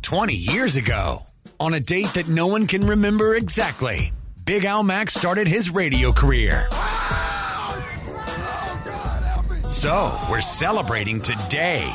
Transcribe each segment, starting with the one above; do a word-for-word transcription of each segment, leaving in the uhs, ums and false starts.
twenty years ago, on a date that no one can remember exactly, Big Al Mack started his radio career. So, we're celebrating today.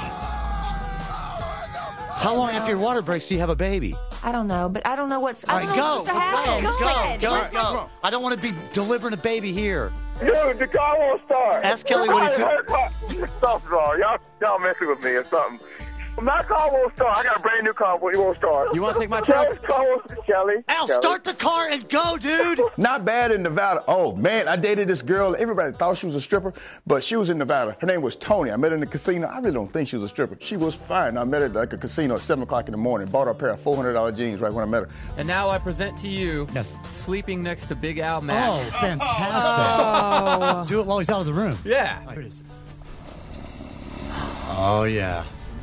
How long after your water breaks do you have a baby? I don't know, but I don't know what's. I All don't right, know go, what's supposed to happen. go, Go, go, ahead. go, Let's go. I don't want to be delivering a baby here. Dude, the car won't start. Ask Kelly what he's doing. Something's wrong. Y'all, y'all messing with me or something. My car won't start. I got a brand new car, but it won't start. You want to take my truck? Kelly's car won't, Kelly. Al, Kelly. start the car and go, dude. Not bad in Nevada. Oh, man, I dated this girl. Everybody thought she was a stripper, but she was in Nevada. Her name was Tony. I met her in the casino. I really don't think she was a stripper. She was fine. I met her at like a casino at seven o'clock in the morning. Bought her a pair of four hundred dollars jeans right when I met her. And now I present to you Yes. Sleeping Next to Big Al Mack. Oh, fantastic. Do it while he's out of the room. Yeah. Here it is. Oh, yeah.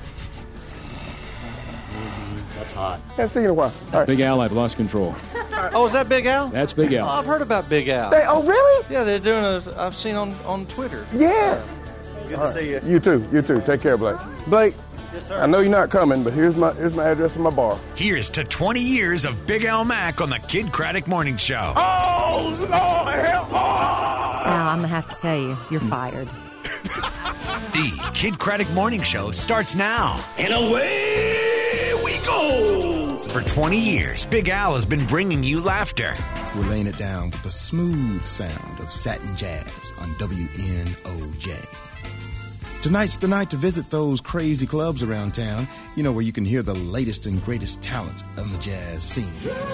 That's hot. Haven't seen her in a while. All right. Big Al, I've lost control. Oh, is that Big Al? That's Big Oh, Al. I've heard about Big Al. Hey, oh, really? Yeah, they're doing a. I've seen on on Twitter. Yes. Good to see you. You too. You too. Take care, Blake. Blake, Yes, sir. I know you're not coming, but here's my here's my address and my bar. Here's to twenty years of Big Al Mack on the Kid Craddock Morning Show. Oh, Lord, help! Oh. Now, I'm going to have to tell you, you're fired. The Kid Craddock Morning Show starts now. And away we go! For twenty years, Big Al has been bringing you laughter. We're laying it down with the smooth sound of satin jazz on W N O J. Tonight's the night to visit those crazy clubs around town, you know, where you can hear the latest and greatest talent on the jazz scene.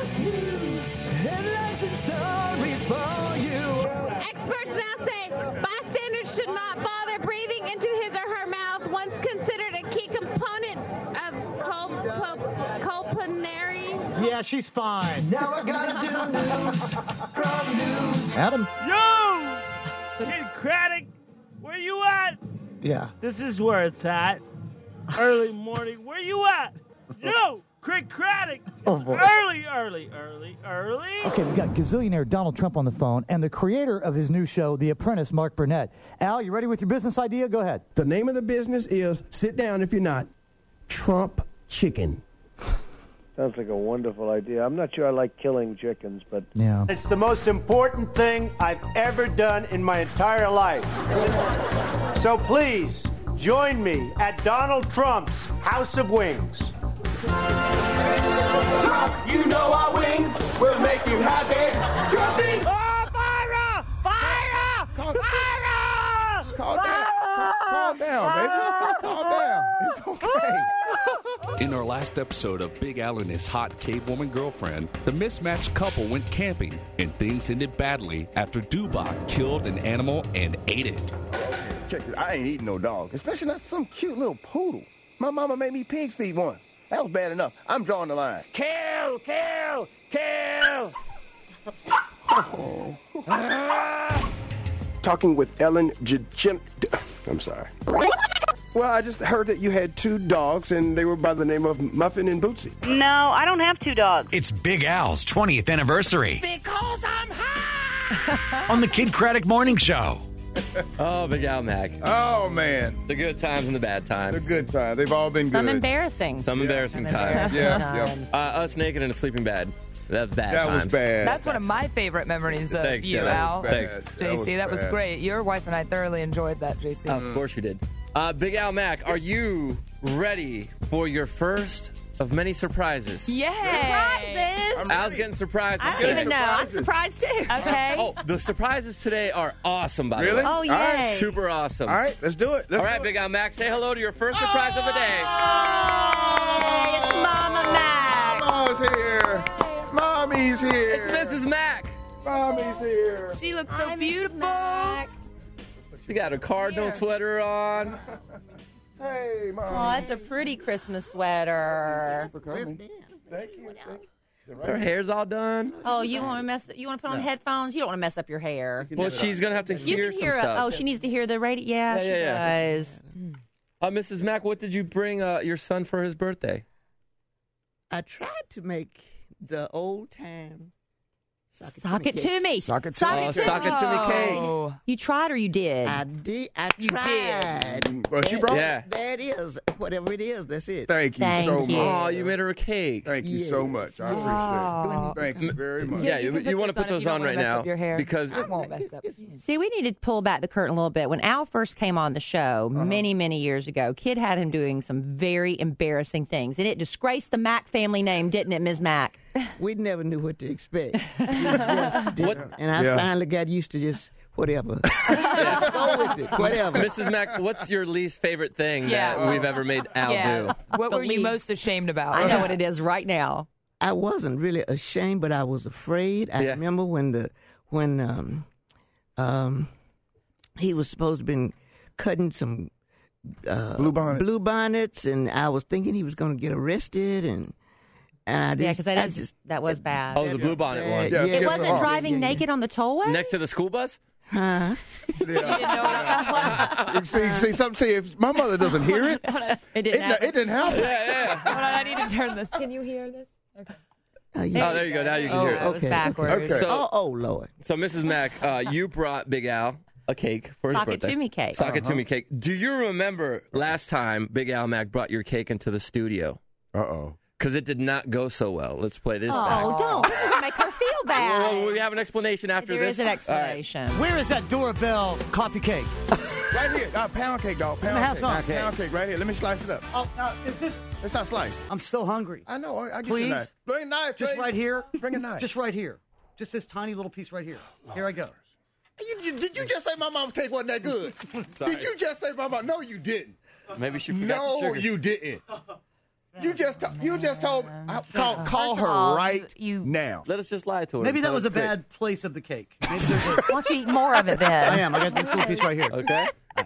Experts now say bystanders should not bother breathing into his or her mouth, once considered a key component of cul- pulmonary. Yeah, she's fine. Now I gotta do news from news. Adam? Yo! Kid Craddock, where you at? Yeah. This is where it's at. Early morning. Where you at? Yo! Kid Craddock! It's Oh, boy. early, early, early, early. Okay, we got gazillionaire Donald Trump on the phone and the creator of his new show, The Apprentice, Mark Burnett. Al, you ready with your business idea? Go ahead. The name of the business is, sit down if you're not, Trump Chicken. Sounds like a wonderful idea. I'm not sure I like killing chickens, but Yeah. It's the most important thing I've ever done in my entire life. So please, join me at Donald Trump's House of Wings. Trump, you know our wings will make you happy. Trumpy! Oh, fire! Fire! Calm, Fire! calm down. Calm, calm down, baby. Calm down. It's okay. In our last episode of Big Al and his hot cavewoman girlfriend, the mismatched couple went camping, and things ended badly after Dubach killed an animal and ate it. Check this. I ain't eating no dog, especially not some cute little poodle. My mama made me pig feed one. That was bad enough. I'm drawing the line. Kill! Kill! Kill! Oh. Talking with Ellen Jim. I'm sorry. Well, I just heard that you had two dogs, and they were by the name of Muffin and Bootsy. No, I don't have two dogs. It's Big Al's twentieth anniversary Because I'm high! on the Kid Craddock Morning Show. Oh, Big Al Mack. Oh, man. The good times and the bad times. The good times. They've all been good. Some embarrassing. Some embarrassing times. Yeah, yeah. Uh, us naked in a sleeping bed. That's bad That times. was bad. That's one of my favorite memories of Thanks, you, Jenna. Al. Thanks. J C, that was, bad. great. Your wife and I thoroughly enjoyed that, J C. Of course you did. Uh, Big Al Mack, are you ready for your first of many surprises? Yay! Surprises! Al's getting surprised. I don't even know. I'm surprised too. Okay. Oh, the surprises today are awesome, by Really? the way. Oh, yay. All right. Super awesome. All right, let's do it. Let's All right, do Big it. Al Mack, say hello to your first surprise of the day. Hey, it's Mama Mac. Mama's here. Mommy's here. It's Missus Mack. Mommy's here. She looks so Hi, Missus beautiful. Mac. She got a Cardinal Here. sweater on. Hey, Mom. Oh, that's a pretty Christmas sweater. for coming. Thank you. Thank you. Her hair's all done. Oh, you want to mess? You want to put on headphones? You don't want to mess up your hair. Well, she's going to have to You hear can some hear. A, stuff. oh, she needs to hear the radio. Yeah, Yeah, she yeah, does. Uh, Missus Mack, what did you bring uh, your son for his birthday? I tried to make the old time Sock it to me. Sock it to Sock me. it to Sock me. it to me cake. Oh. You tried or you did? I did. I You tried. Well, she brought Yeah. it. There it is. Whatever it is, that's it. Thank you Thank so you. much. Oh, you made her a cake. Thank you Yes. so much. I appreciate it. Thank you very much. Yeah, you you, can put you want to those put on if those you don't on wanna right mess now up your hair. because It won't mess up. See, we need to pull back the curtain a little bit. When Al first came on the show Uh-huh. many, many years ago, Kid had him doing some very embarrassing things, and it disgraced the Mack family name, didn't it, Miz Mack? We never knew what to expect. We just did. What- And I Yeah. finally got used to just whatever. Go with it. Whatever. Missus Mack, what's your least favorite thing Yeah. that we've ever made Al Yeah. do? What were you Believe- most ashamed about? I know what it is right now. I wasn't really ashamed, but I was afraid. I Yeah. remember when the when um um he was supposed to been cutting some uh, Blue bonnets. blue bonnets, and I was thinking he was going to get arrested, and and I just, Yeah, because that I is just that was bad. Oh, the blue bonnet one. Yeah, it it's wasn't hard. driving Yeah, yeah. naked on the tollway. Next to the school bus? huh? You see, see, something. See, if my mother doesn't hear it, It it, didn't happen. it didn't happen. Yeah, yeah. Hold on, I need to turn this. Can you hear this? Okay. Oh, yeah. Oh, there you go. Now you can Oh, hear it. That was okay. backwards. Okay. So, oh, oh, Lord. so Missus Mack, uh, you brought Big Al a cake for his Sock it birthday. to me cake. Sock it Uh-huh. to me cake. Do you remember last time Big Al Mack brought your cake into the studio? Uh oh. Because it did not go so well. Let's play this back. Oh, don't. This is going to make her feel bad. Well, we have an explanation after There this. is an All right. explanation. Where is that Durabell coffee cake? Right here. Uh, pound cake, dog. Pound have cake. some. Pound cake right here. Let me slice it up. Oh, now, is this? It's not sliced. I'm so hungry. I know. I, I get Please? you a knife. Bring a knife. Just Trey. right here. Bring a knife. Just right here. Just this tiny little piece right here. Here I go. You, you, did you just say my mom's cake wasn't that good? Sorry. Did you just say my mom? No, you didn't. Maybe she forgot the No, sugar. you didn't. You just to- you just told uh, call call First of her all, right you- now. Let us just lie to her. Maybe and that tell was a it's quick. bad place of the cake. Maybe there's a, Why don't you eat more of it then? I am. I got this little piece right here. Okay.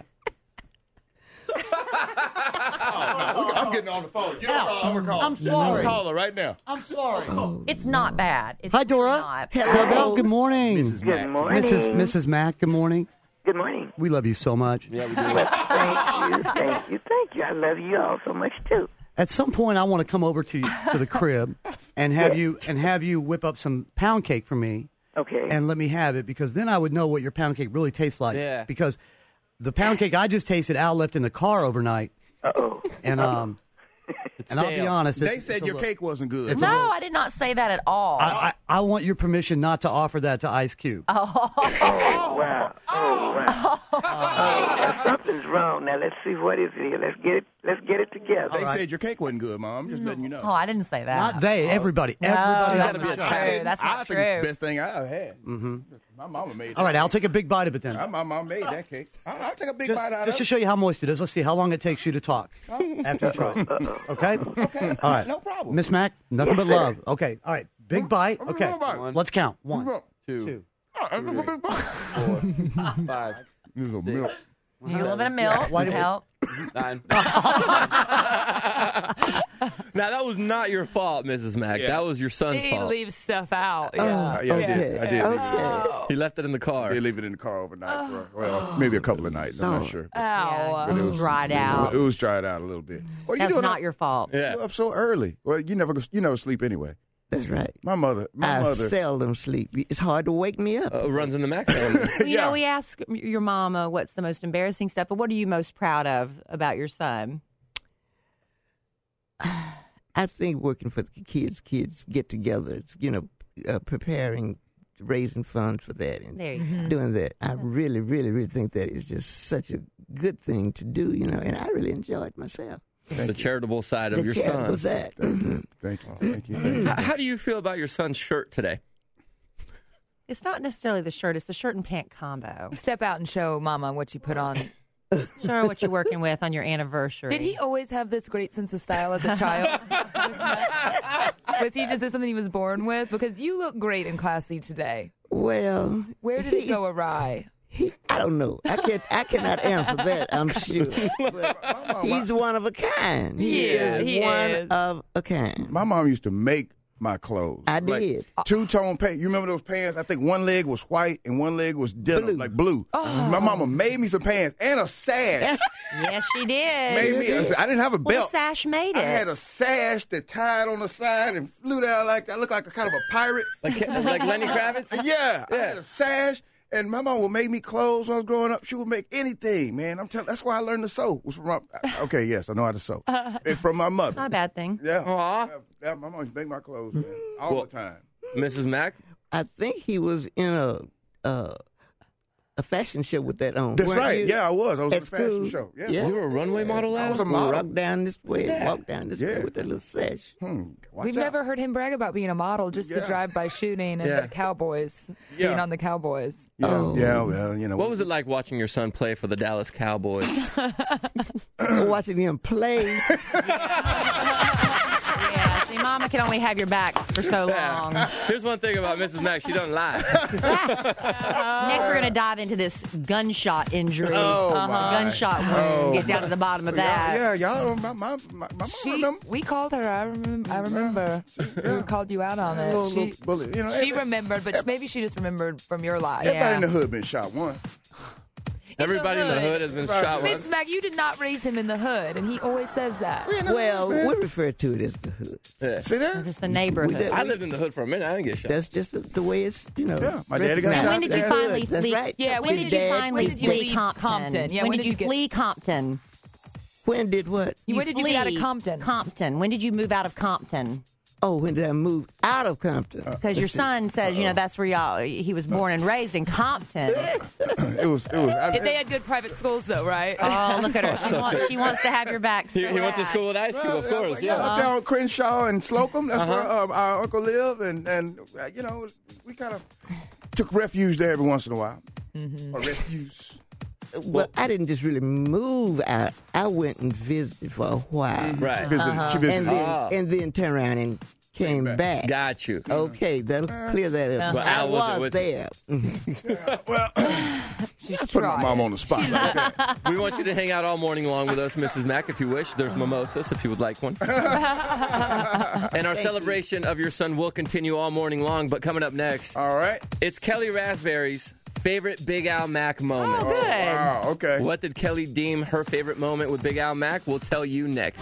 Oh, no, I'm getting on the phone. You know, Al, I'm gonna call. I'm sorry. Call her right now. I'm sorry. It's not bad. It's Hi, Dora. not. Doorbell, good morning. Missus Mack. Good morning. Missus Missus Mack, good morning. Good morning. We love you so much. Yeah, we do. Thank you, thank you, thank you. I love you all so much too. At some point, I want to come over to to the crib and have you and have you whip up some pound cake for me. Okay. And let me have it, because then I would know what your pound cake really tastes like. Yeah. Because the pound cake I just tasted, Al left in the car overnight. Uh-oh. And um, and I'll be stale. honest. They it's- said it's a your little- cake wasn't good. It's a No, little- I did not say that at all. I, I, I want your permission not to offer that to Ice Cube. Oh, wow. Oh, wow. Uh, something's wrong. Now, let's see what is it. Let's get it, let's get it together. They said your cake wasn't good, Mom. I'm just letting you know. oh, I didn't say that. Not they, everybody. No, everybody. that's on the not show. true. That's I not think it's true. the best thing I ever had. Mm-hmm. My mama made that. All right, I'll take a big bite of it then. My mom made that cake. I'll, I'll take a big Just, bite out just of to it. show you how moist it is, let's see how long it takes you to talk after you try it. Okay? Okay. All right. No problem. Miss Mack, nothing but Yes, sir. love. Okay. All right. Big bite. I'm Okay. gonna bite. One. Let's count. One, Two, two. Oh, that's a big bite. four, five, This is a milk. You need a little bit of milk. Why would do we- help. nine. Now, that was not your fault, Missus Mack. Yeah. That was your son's He fault. leaves stuff out. Oh, Yeah. Yeah, I okay. did. I did. Okay. He left it in the car. They leave it in the car overnight. For, well, maybe a couple of nights. I'm not sure. Ow. Yeah, But it was dried out. It was dried out a little bit. What are you That's doing? not up, your fault. Yeah. you up so early? Well, you never go, you never sleep anyway. That's right. My mother, my I mother. seldom sleep. It's hard to wake me up. Uh, runs in the Mack family. Well, you Yeah. know, we ask your mama what's the most embarrassing stuff, but what are you most proud of about your son? I think working for the kids, kids get together, it's, you know, uh, preparing, raising funds for that and There you go. doing that. I really, really, really think that is just such a good thing to do, you know, and I really enjoy it myself. The charitable side of the your charitable son. side. Thank you. Thank you. Thank you. Thank you. How, how do you feel about your son's shirt today? It's not necessarily the shirt; it's the shirt and pant combo. Step out and show Mama what you put on. Show her what you're working with on your anniversary. Did he always have this great sense of style as a child? Was he? Is this something he was born with? Because you look great and classy today. Well, Where did it he- go awry? He, I don't know. I can't. I cannot answer that. I'm sure. But he's one of a kind. He Yeah, is he one is. of a kind. My mom used to make my clothes. I like, did. Two-tone pants. You remember those pants? I think one leg was white and one leg was denim, Blue. like blue. Oh. My mama made me some pants and a sash. Yes, she did. Made me. A, I didn't have a Well, belt. the sash made it. I had a sash that tied on the side and flew down like I looked like a kind of a pirate. Like like Lenny Kravitz? Yeah, I had a sash. And my mom would make me clothes when I was growing up. She would make anything, man. I'm telling. That's why I learned to sew. Was from my, okay, yes, I know how to sew. It's from my mother. Not a bad thing. Yeah. yeah, yeah my mom used to make my clothes, man, all Well, the time. Missus Mack? I think he was in a uh, a fashion show with that on. That's Weren't right. you? Yeah, I was. I was At in a fashion school? show. Yeah. Yeah. You were a runway model, I Al? was a model. Walk down this way, Yeah. walk down this way Yeah. with that little sash. Hmm. Watch We've out. never heard him brag about being a model, just the Yeah. drive-by shooting and Yeah. the Cowboys, Yeah. being on the Cowboys. Yeah, Oh. yeah, well, you know. What was it like watching your son play for the Dallas Cowboys? Watching him play. Yeah, see, Mama can only have your back for so long. Here's one thing about Missus Mack. She doesn't lie. Next, we're going to dive into this gunshot injury. Oh, my. Gunshot wound. Oh, Get down to the bottom of Yeah, that. yeah, y'all don't. My, my, my, my She, mom remember. we called her. I remember. I remember. We called you out on A it. little- she, little bullet, you know, she every- remembered, but maybe she just remembered from your life. Everybody Yeah. in the hood been shot once. Everybody in the hood has been shot once. Miss Mack, you did not raise him in the hood, and he always says that. Well, we refer to it as the hood. Yeah. See that? Just the neighborhood. I lived in the hood for a minute. I didn't get shot. That's just the, the way it's, you know. Yeah, my daddy got recognized. shot. When did you That's finally good. That's leave? right. Yeah, when when did did you you- finally when did you flee leave Compton? Compton? Yeah, when, when did did you you get- flee Compton? When did what? When did you get out of flee Compton? Compton. When did you move out of Compton? Oh, when did I move out of Compton? Because your son says, you know, that's where y'all. He was born and raised in Compton. It was. It was. I, They had good private schools, though, right? Oh, look at her. She wants, she wants to have your back. So He, he went to bad. school with Ice Cube, of course. Yeah, Yeah. up there on Crenshaw and Slocum. That's Uh-huh. where uh, our uncle lived, and and uh, you know we kind of took refuge there every once in a while. Mm-hmm. Or refuse. Well, I didn't just really move out. I went and visited for a while. Right. She visited. Uh-huh. She visited. And then, Ah. and then turn around and came back. back. Got you. Okay, that'll clear that up. Well, I Al wasn't was with there. Well, She's put my trying. mom on the spot. Okay. We want you to hang out all morning long with us, Missus Mack, if you wish. There's mimosas if you would like one. And our celebration of your son will continue all morning long, but coming up next, All right. it's Kelly Raspberry's favorite Big Al Mack moment. Oh, good. Wow. Okay. What did Kelly deem her favorite moment with Big Al Mack? We'll tell you next.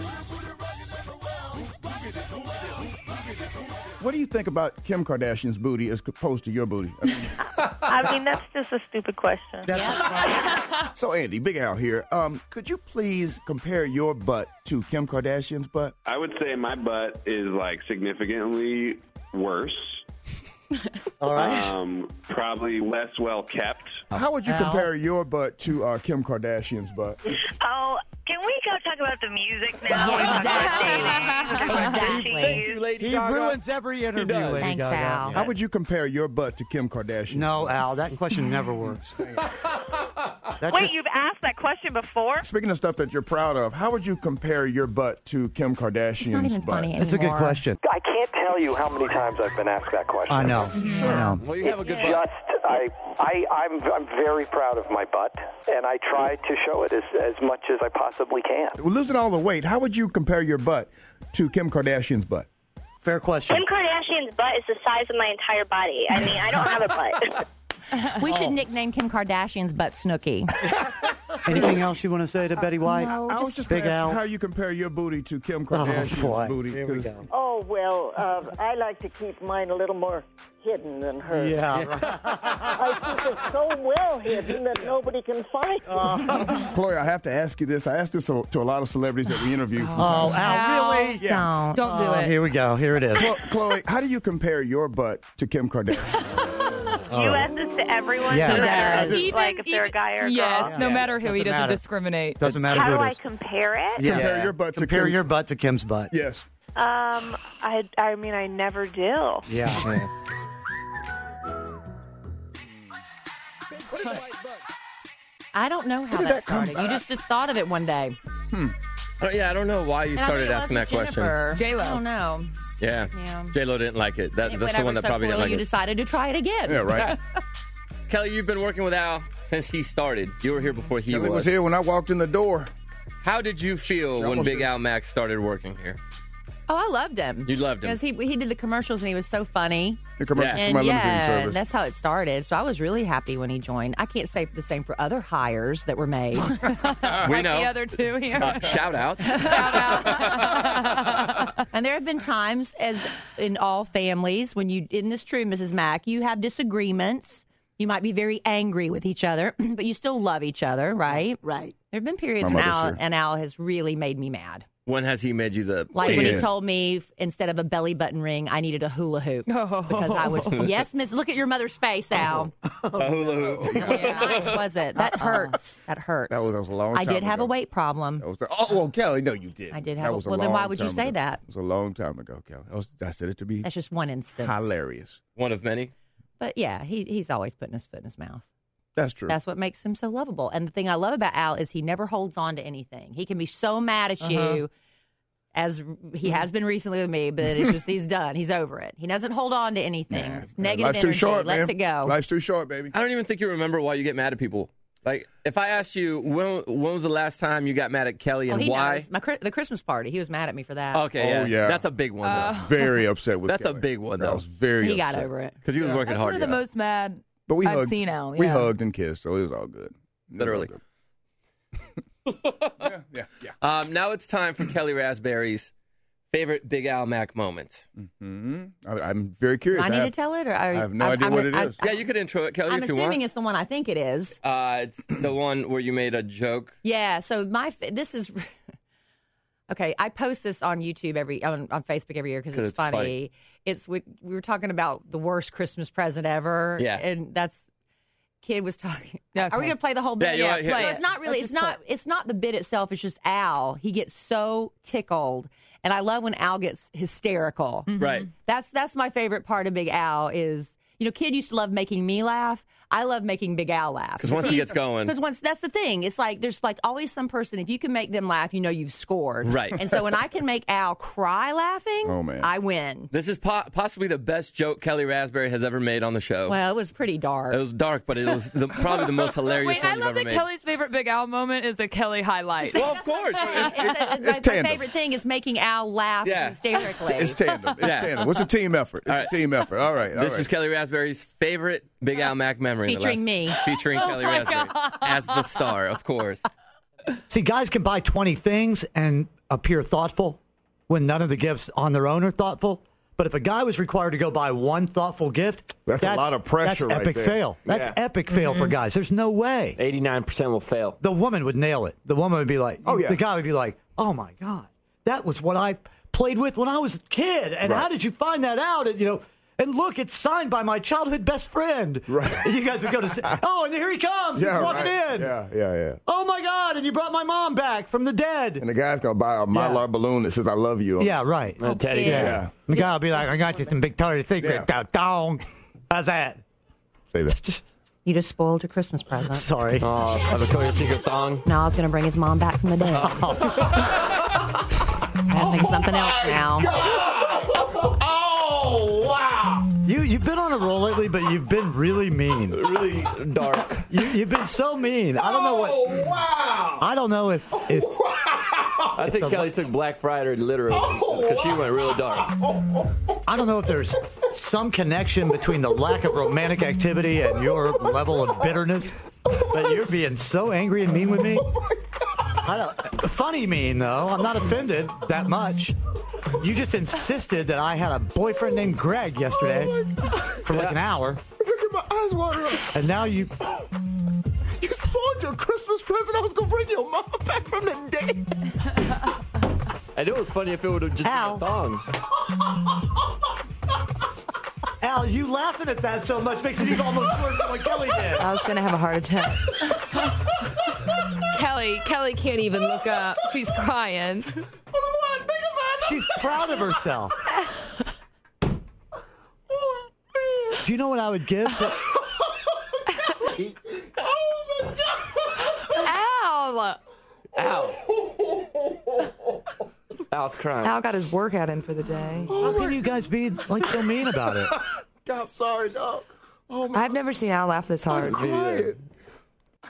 What do you think about Kim Kardashian's booty as opposed to your booty? I mean, I mean, that's just a stupid question. so, Andy, Big Al here. Um, could you please compare your butt to Kim Kardashian's butt? I would say my butt is like significantly worse. All right. Um, probably less well kept. How would you Al? compare your butt to uh, Kim Kardashian's butt? Oh, can we go talk about the music now? Yeah, Exactly. exactly. He ruins every interview, Lady Thanks, Gaga. Al. How would you compare your butt to Kim Kardashian? No, Al, that question never works. That Wait, just- you've asked that question before? Speaking of stuff that you're proud of, how would you compare your butt to Kim Kardashian's It's not even butt? funny That's a good anymore. question. I can't tell you how many times I've been asked that question. I know. I know. Well, you have a good Just, butt. I, I, I'm, I'm very proud of my butt, and I try to show it as, as much as I possibly can. Well, losing all the weight, how would you compare your butt to Kim Kardashian's butt? Fair question. Kim Kardashian's butt is the size of my entire body. I mean, I don't have a butt. We should nickname Kim Kardashian's butt Snooki. Anything else you want to say to Betty White? no, I was just Big going to ask Al. how you compare your booty to Kim Oh, Kardashian's boy. booty. Here we 'cause- go. Oh, well, uh, I like to keep mine a little more hidden than hers. Yeah. right. I think it's so well hidden that nobody can find it. Chloe, I have to ask you this. I asked this to, to a lot of celebrities that we interviewed. from Oh, time- Al, really? Yeah. Don't. Don't do Oh, it. here we go. Here it is. Chlo- Chloe, how do you compare your butt to Kim Kardashian? You ask this to everyone, Yeah. no matter He if, like if they're a guy or a Yes, girl. no Yeah. matter who, he Doesn't doesn't matter. discriminate. Doesn't matter How who do it I is. compare it? Yeah. Compare your butt to Compare Kim's- your butt to Kim's butt. Yes. Um, I, I mean, I never do. Yeah. I don't know how Where did that that come started. You back? just, just thought of it one day. Oh, yeah, I don't know why you And I started think it asking was that question. Jennifer. J-Lo. I don't know. Yeah. Yeah. J-Lo didn't like it. That, It that's went the over one that so probably poorly, didn't you like it. decided to try it again. Yeah, right. Kelly, you've been working with Al since he started. You were here before he Kelly was. was here when I walked in the door. How did you feel when almost Big did. Al Mack started working here? Oh, I loved him. You loved him. Because he, he did the commercials and he was so funny. The commercials And for my limousine yeah, service. that's how it started. So I was really happy when he joined. I can't say the same for other hires that were made. We like know. the other two here. Uh, shout out. And there have been times, as in all families, when you, in this true, Missus Mack, you have disagreements. You might be very angry with each other, but you still love each other, right? Right. There have been periods My when mother's Al, here. and Al has really made me mad. When has he made you the... Like when he Yeah. told me f- instead of a belly button ring, I needed a hula hoop. Because I was, yes, Miss, look at your mother's face, Al. A hula hoop. Yeah, nice, was it? That hurts. That hurts. That was, that was a long I time did have ago. a weight problem. That was the, oh, well, Kelly, no, you did. I did That have a- was a well, then why long would you time say ago. that? It was a long time ago, Kelly. I, was, I said it to be That's just one instance. hilarious. One of many. But yeah, he he's always putting his foot in his mouth. That's true. That's what makes him so lovable. And the thing I love about Al is he never holds on to anything. He can be so mad at you, Uh-huh. as he has been recently with me, but it's just he's done. He's over it. He doesn't hold on to anything. Nah, It's man, negative life's energy. too short, Lets man. it go. Life's too short, baby. I don't even think you remember why you get mad at people. Like, if I asked you, when, when was the last time you got mad at Kelly Oh, and he why? knows. My Chri- the Christmas party. He was mad at me for that. Okay, Oh, yeah. yeah. That's a big one, though. Uh, Very upset with That's Kelly. a big one, I though. was very He upset. got over it. Because he was working That's hard. one of the yeah. most mad But we I've hugged, seen Al. We yeah. hugged and kissed, so it was all good. It was all Literally. good. yeah, yeah, yeah. Um, now it's time for Kelly Raspberry's favorite Big Al Mac moment. Mm-hmm. I, I'm very curious. Do I need have, to tell it, or are, I have no I'm, idea I'm, what it I'm, is. Yeah, you could intro it, Kelly, I'm if you assuming want. it's the one I think it is. Uh, it's the one where you made a joke. Yeah. So my f- this is okay. I post this on YouTube every on, on Facebook every year because 'Cause it's, it's funny. funny. It's we, we were talking about the worst Christmas present ever. Yeah. and that's kid was talking. Okay. Are we gonna play the whole Yeah, bit? you want- So yeah. it's not really. Let's It's just not. It's not the bit itself. It's just Al. He gets so tickled, and I love when Al gets hysterical. Right. That's that's my favorite part of Big Al is, you know, Kid used to love making me laugh. I love making Big Al laugh. 'Cause once he gets going- Because once, that's the thing. It's like, there's like always some person, if you can make them laugh, you know you've scored. Right. And so when I can make Al cry laughing, Oh, man. I win. This is po- possibly the best joke Kelly Raspberry has ever made on the show. Well, it was pretty dark. It was dark, but it was the, probably the most hilarious Wait, one I you've love ever that made. Kelly's favorite Big Al moment is a Kelly highlight. Well, of course. It's, it's, it's my tandem. favorite thing is making Al laugh Yeah. hysterically. It's tandem. It's Yeah. tandem. What's a team effort? It's All a right. team effort. All right. All This right. is Kelly Raspberry's favorite Big Al Mac memory. in the Featuring last- me. Featuring Oh Kelly my Raspberry God. as the star, of course. See, guys can buy twenty things and appear thoughtful when none of the gifts on their own are thoughtful. But if a guy was required to go buy one thoughtful gift, That's a lot of pressure That's right epic there. fail. That's Yeah. epic fail for guys. There's no way. eighty-nine percent will fail. The woman would nail it. The woman would be like, Oh, yeah. the guy would be like, oh my God, that was what I played with when I was a kid. And Right. how did you find that out? And, you know, and look, it's signed by my childhood best friend. Right. And you guys would go to say, oh, and here he comes. Yeah, He's walking right. in. Yeah, yeah, yeah. Oh my God, and you brought my mom back from the dead. And the guy's gonna buy a Mylar Yeah. balloon that says "I love you." Yeah, right. Uh, Teddy yeah. bear. Yeah. The guy will be like, I got you some Victoria's Secret. Yeah. Dong. How's that? Say that. You just spoiled your Christmas present. Sorry. Oh, a Victoria's Secret song. No, I was going to bring his mom back from the dead. I have to think something else now. Oh, wow. You, you've been on a roll lately, but you've been really mean. Really dark. You, you've been so mean. I don't know what. Oh, wow. I don't know if. if I think Kelly took Black Friday literally because she went really dark. I don't know if there's some connection between the lack of romantic activity and your level of bitterness, but you're being so angry and mean with me. I don't, funny mean, though. I'm not offended that much. You just insisted that I had a boyfriend named Greg yesterday for like an hour, My eyes water up. and now you. You spoiled your Christmas present. I was gonna bring your mom back from the dead. And it was funny if it would have just Al. been a thong. Al, you laughing at that so much makes it even almost worse than what Kelly did. I was going to have a heart attack. Kelly, Kelly can't even look up. She's crying. She's proud of herself. Do you know what I would give? To, Al! Ow. Al's crying. Al got his workout in for the day. how can you guys be like so mean about it? God, I'm sorry, dog. Oh my I've never seen Al laugh this hard. God.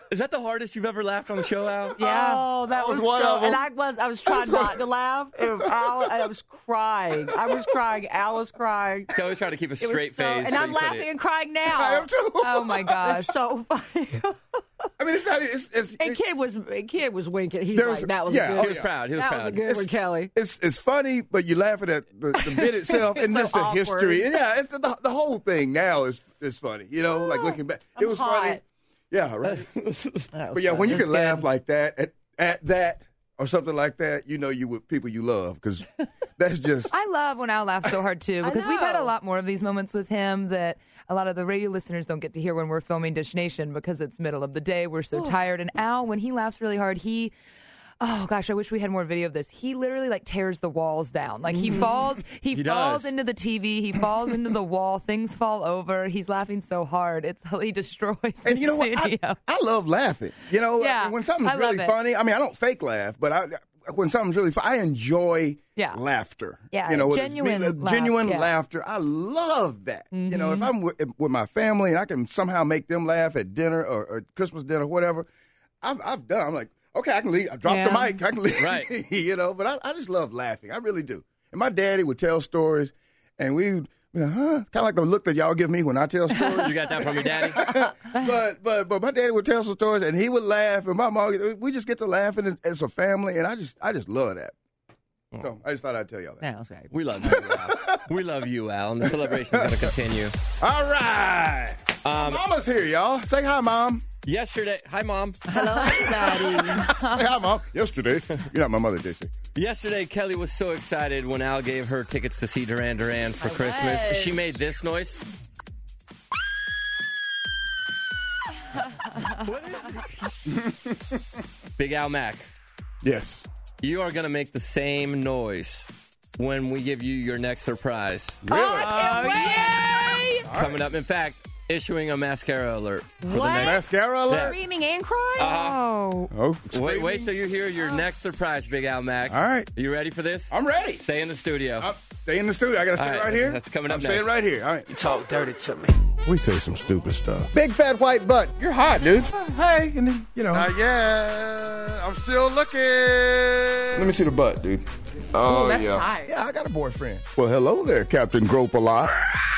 Is that the hardest you've ever laughed on the show, Al? Yeah. Oh, that was, was one so, of 'em. and I was I was trying not to laugh. And Al, I was crying. I was crying. Al was crying. Kelly was trying to keep a It was straight so- face. and but I'm you couldn't. laughing and crying now. I am too. Oh my gosh. It's so funny. I mean, it's not. It's, it's, And kid was kid was winking. He's There was- like, "That was yeah, good." oh, He was proud. He was that proud. was a good one, Kelly. it's it's funny, but you're laughing at the, the bit itself It's and so just the awkward. history. And yeah, it's the, the whole thing now is is funny. You know, like looking back, it I'm was hot. funny. Yeah, right. That was But yeah, fun. when you It can was laugh good. like that at, at that or something like that, you know you with people you love because that's just. I love when Al laughs so hard too I because we've had a know. lot more of these moments with him that a lot of the radio listeners don't get to hear when we're filming Dish Nation because it's middle of the day. We're so tired. And Al, when he laughs really hard, he. Oh gosh, I wish we had more video of this. He literally like tears the walls down. Like he falls, he, He falls does. into the T V, he falls into the wall, things fall over. He's laughing so hard. It's he destroys And you know the what? studio. I, I love laughing. You know, Yeah, when something's I love really it. funny. I mean, I don't fake laugh, but I when something's really funny, I enjoy Yeah. laughter. Yeah, you know, whether it's genuine me- laugh, genuine yeah. laughter. I love that. You know, if Mhm. I'm with, with my family and I can somehow make them laugh at dinner or, or Christmas dinner, whatever, I've, I've done. I'm like, okay, I can leave. I drop Yeah. the mic. I can leave. Right. You know, but I, I just love laughing. I really do. And my daddy would tell stories, and we. Huh? Kind of like the look that y'all give me when I tell stories. You got that from your daddy? but but but my daddy would tell some stories and he would laugh and my mom we just get to laughing as, as a family and I just I just love that. So I just thought I'd tell y'all that. That was great. We love you, Al. We love you, Al, and the celebration's going to continue. All right. Um, Mama's here, y'all. Say hi, Mom. Yesterday, hi, Mom. Hello, Daddy. Say hi, Mom. Yesterday. You're not my mother, Dixie. Yesterday, Kelly was so excited when Al gave her tickets to see Duran Duran for Christmas. was. She made this noise. Big Al Mac, Yes. you are going to make the same noise when we give you your next surprise. Really? Oh, yay! Coming up, in fact, issuing a mascara alert. For the What? next, Mascara alert? Screaming and crying? Oh. Oh, wait, wait till you hear your next surprise, Big Al Mac. All right. You ready for this? I'm ready. Stay in the studio. Uh, stay in the studio. I got to stay All right, right here. that's coming up I'm next. staying right here. All right. Talk dirty to me. We say some stupid stuff. Big fat white butt. You're hot, dude. Hey, and then, you know. Not yet. I'm still looking. Let me see the butt, dude. Oh, Ooh, that's yeah. tight. Yeah, I got a boyfriend. Well, hello there, Captain Gropala.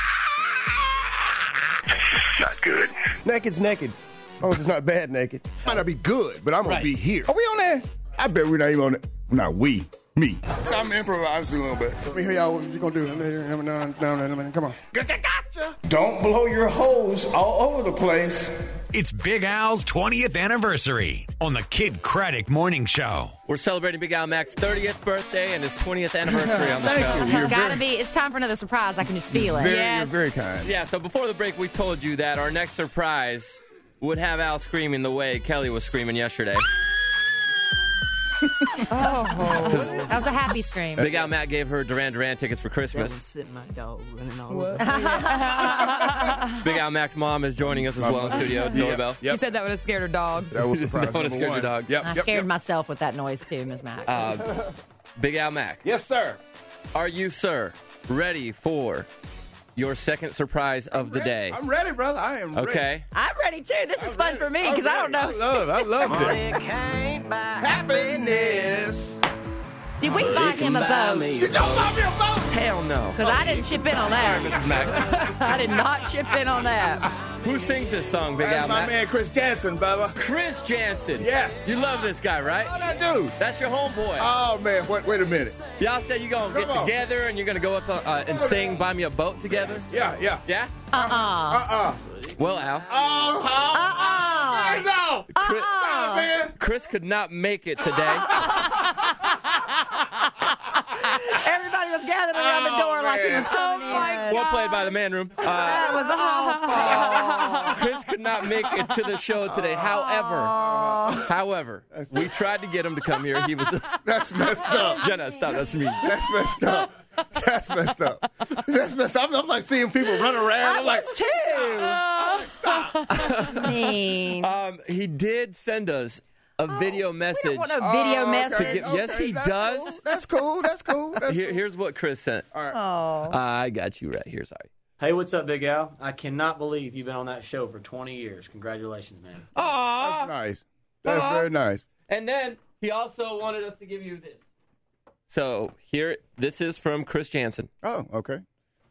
Not good. Naked's naked. Oh, it's not bad naked. Might not be good, but I'm going Right. to be here. Are we on there? I bet we're not even on there. Not we. Me. I'm improvising a little bit. Let me hear y'all what you're going to do. Come on. Gotcha. Don't blow your hose all over the place. It's Big Al's twentieth anniversary on the Kid Craddock Morning Show. We're celebrating Big Al Mac's thirtieth birthday and his twentieth anniversary on the Thank show. you. You're It's gotta very, be. It's time for another surprise. I can just feel it. very, Yes. you're very kind. Yeah, so before the break, we told you that our next surprise would have Al screaming the way Kelly was screaming yesterday. Oh. That was a happy scream. Big Al Mac gave her Duran Duran tickets for That Christmas. was sitting my dog running all over. Big Al Mac's mom is joining us as well in studio. Doorbell. She said that would have scared her dog. That was surprise That would have number scared your one. dog. Yep, I yep, scared yep. myself with that noise too, Miz Mac. Uh, Big Al Mac, Yes, sir. are you, sir, ready for your second surprise of the day? I'm ready, brother. I am ready. Okay. I'm ready too. This is fun for me I'm because I don't ready. know. I love, I love this. It can't buy Happiness. Did we buy him a boat? Did y'all buy me a boat? Hell no. Because I didn't chip in on All right, that. Missus Mac. I did not chip in on that. Who sings this song, Big That's Al my Mac? man Chris Jansen, brother. Chris Jansen. Yes. You love this guy, right? What I do? That's your homeboy. Oh, man. Wait, wait a minute. Y'all said you're going to get Come on. together and you're going to go up uh, uh, and sing Buy Me a Boat together? Yeah, yeah. Yeah? Uh-uh. Uh-uh. Well, Al. Oh, how? Uh-uh. No. Chris, Stop, man. Chris could not make it today. Everybody was gathered around the door Oh, like he man. was coming Oh, my in. Well played by the man room. Uh, That was awful. Chris could not make it to the show today. However, however, we tried to get him to come here. He was. That's messed up. Jenna, stop. That's me. That's messed up. That's messed up. That's messed up. I'm, I'm like seeing people run around. I'm like, too. Mean. Um, he did send us a video message. want a video oh, message. okay, To get- yes, okay, he that's does. Cool. That's cool. That's cool. That's Here, cool. here's what Chris sent. All right. Oh. Uh, I got you right here. Sorry. Hey, what's up, Big Al? I cannot believe you've been on that show for twenty years. Congratulations, man. Aww. That's nice. That's Aww. very nice. And then he also wanted us to give you this. So here, this is from Chris Jansen. Oh, okay.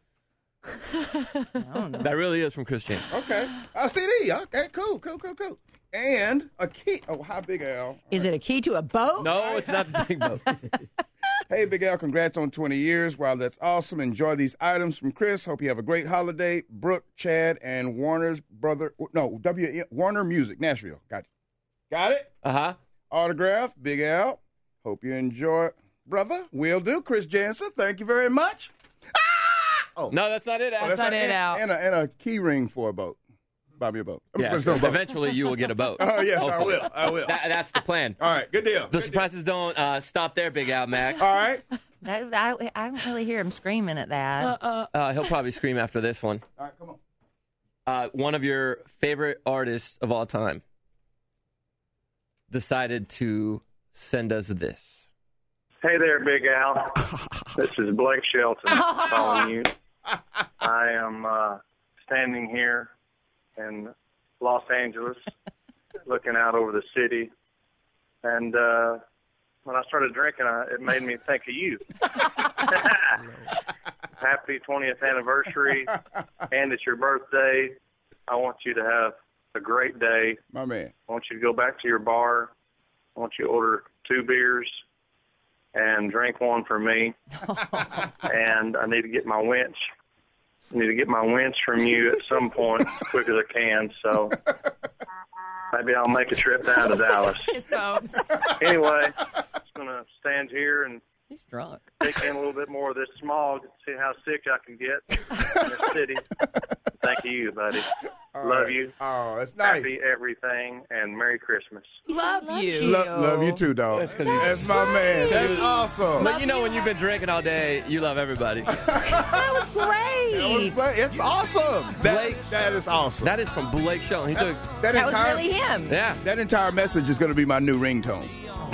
That really is from Chris Jansen. Okay. A C D. Okay, cool, cool, cool, cool. And a key. Oh, hi, Big Al. Is it a key to a boat? No, it's not the big boat. Hey, Big Al, congrats on twenty years. Wow, that's awesome. Enjoy these items from Chris. Hope you have a great holiday. Brooke, Chad, and Warner's brother. No, W. Warner Music, Nashville. Got it. Got it? Uh-huh. Autograph, Big Al. Hope you enjoy. Brother, will do. Chris Jansen, thank you very much. Ah! Oh. No, that's not it, Al. Oh, That's not it, and, Al. And a, and a key ring for a boat. Buy me a boat. Yeah, Let's do a boat. eventually you will get a boat. Oh, yes, I Hopefully. will. I will. That, that's the plan. All right, good deal. The Good surprises don't uh, stop there, Big Al Mac. All right. That, I, I don't really hear him screaming at that. Uh, he'll probably scream after this one. All right, come on. Uh, one of your favorite artists of all time decided to send us this. Hey there, Big Al. This is Blake Shelton calling you. I am uh, standing here in Los Angeles, looking out over the city, and uh, when I started drinking, I, it made me think of you. Happy twentieth anniversary, and it's your birthday. I want you to have a great day. My man. I want you to go back to your bar. I want you to order two beers and drink one for me. And I need to get my winch. I need to get my winch from you at some point as quick as I can. So maybe I'll make a trip down to Dallas. Anyway, I'm just going to stand here and He's drunk. take in a little bit more of this smog and see how sick I can get in the city. Thank you, buddy. All Love right. you. Oh, that's nice. Happy everything, and Merry Christmas. Love you. Lo- love you too, dog. That's 'cause That's, he's- my man. That's awesome. But you know, when you've been drinking all day, you love everybody. That was great. That was great. It's awesome. That, Blake, that is awesome. that is from Blake Shelton. He took. That, That was entire, really him. Yeah. That entire message is going to be my new ringtone.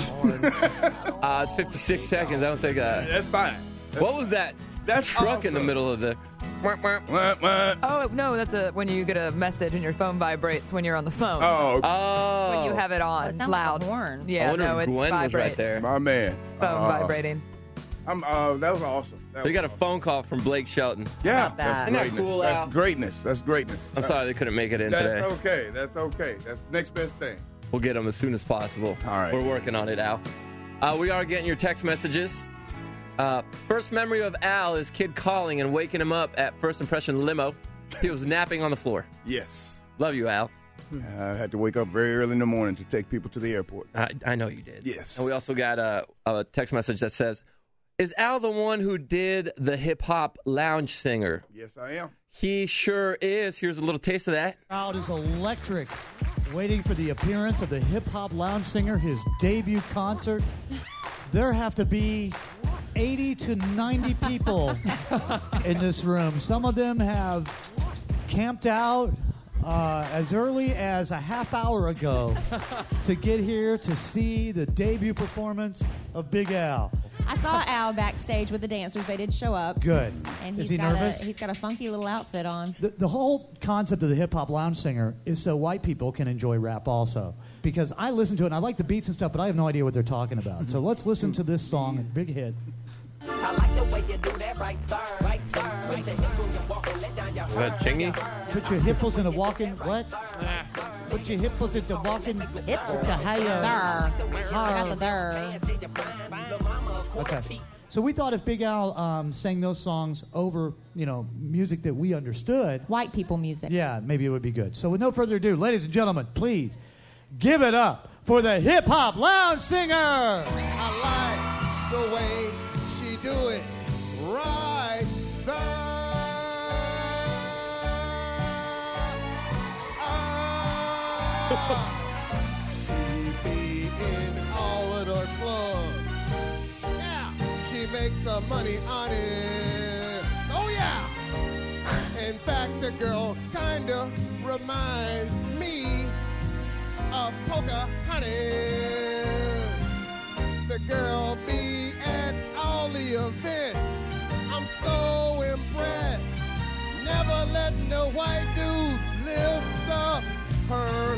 Uh, it's fifty-six seconds. I don't think. Uh, That's fine. what was that? That's truck in the awesome. middle of the. Wah, wah. Oh, no, that's a when you get a message and your phone vibrates when you're on the phone. Oh, Oh. When you have it on It sounds loud. like a horn. Yeah, I wonder no, if it's Gwen was vibrates. right there. my man. Phone Uh, vibrating. I'm, uh, that was awesome. That So you was got a phone call from Blake Shelton. Yeah, Not bad. that's Isn't that greatness. cool, Al? That's greatness. That's greatness. I'm sorry they couldn't make it in That's today. okay. That's okay. That's the next best thing. We'll get them as soon as possible. All right. We're working on it, Al. Uh, we are getting your text messages. Uh, first memory of Al is kid calling and waking him up at First Impression limo. He was napping on the floor. Yes. Love you, Al. I had to wake up very early in the morning to take people to the airport. I, I know you did. Yes. And we also got a, a text message that says, is Al the one who did the hip-hop lounge singer? Yes, I am. He sure is. Here's a little taste of that. Crowd is electric, waiting for the appearance of the hip hop lounge singer, his debut concert. There have to be eighty to ninety people in this room. Some of them have camped out uh, as early as a half hour ago to get here to see the debut performance of Big Al. I saw Al backstage with the dancers. They did show up. Good. And Is he's he got nervous? A, he's got a funky little outfit on. The, the whole concept of the hip hop lounge singer is so white people can enjoy rap also. Because I listen to it and I like the beats and stuff, but I have no idea what they're talking about. So let's listen to this song, a big hit. I like the way you do that right there, right there. Switch your hips when you walk and let down your Is that Chingy? Put your hippos in a walking, what? Put your hippos in the walking, hip, the higher. There. Got the there. Okay. So we thought if Big Al um, sang those songs over, you know, music that we understood. White people music. Yeah, maybe it would be good. So with no further ado, ladies and gentlemen, please give it up for the hip hop lounge singer. I like the way she do it right there. She be in all of the clubs. Yeah, she makes some money on it. Oh yeah. In fact, the girl kinda reminds me of Pocahontas. The girl be at all the events. I'm so impressed. Never and the white dudes lift up her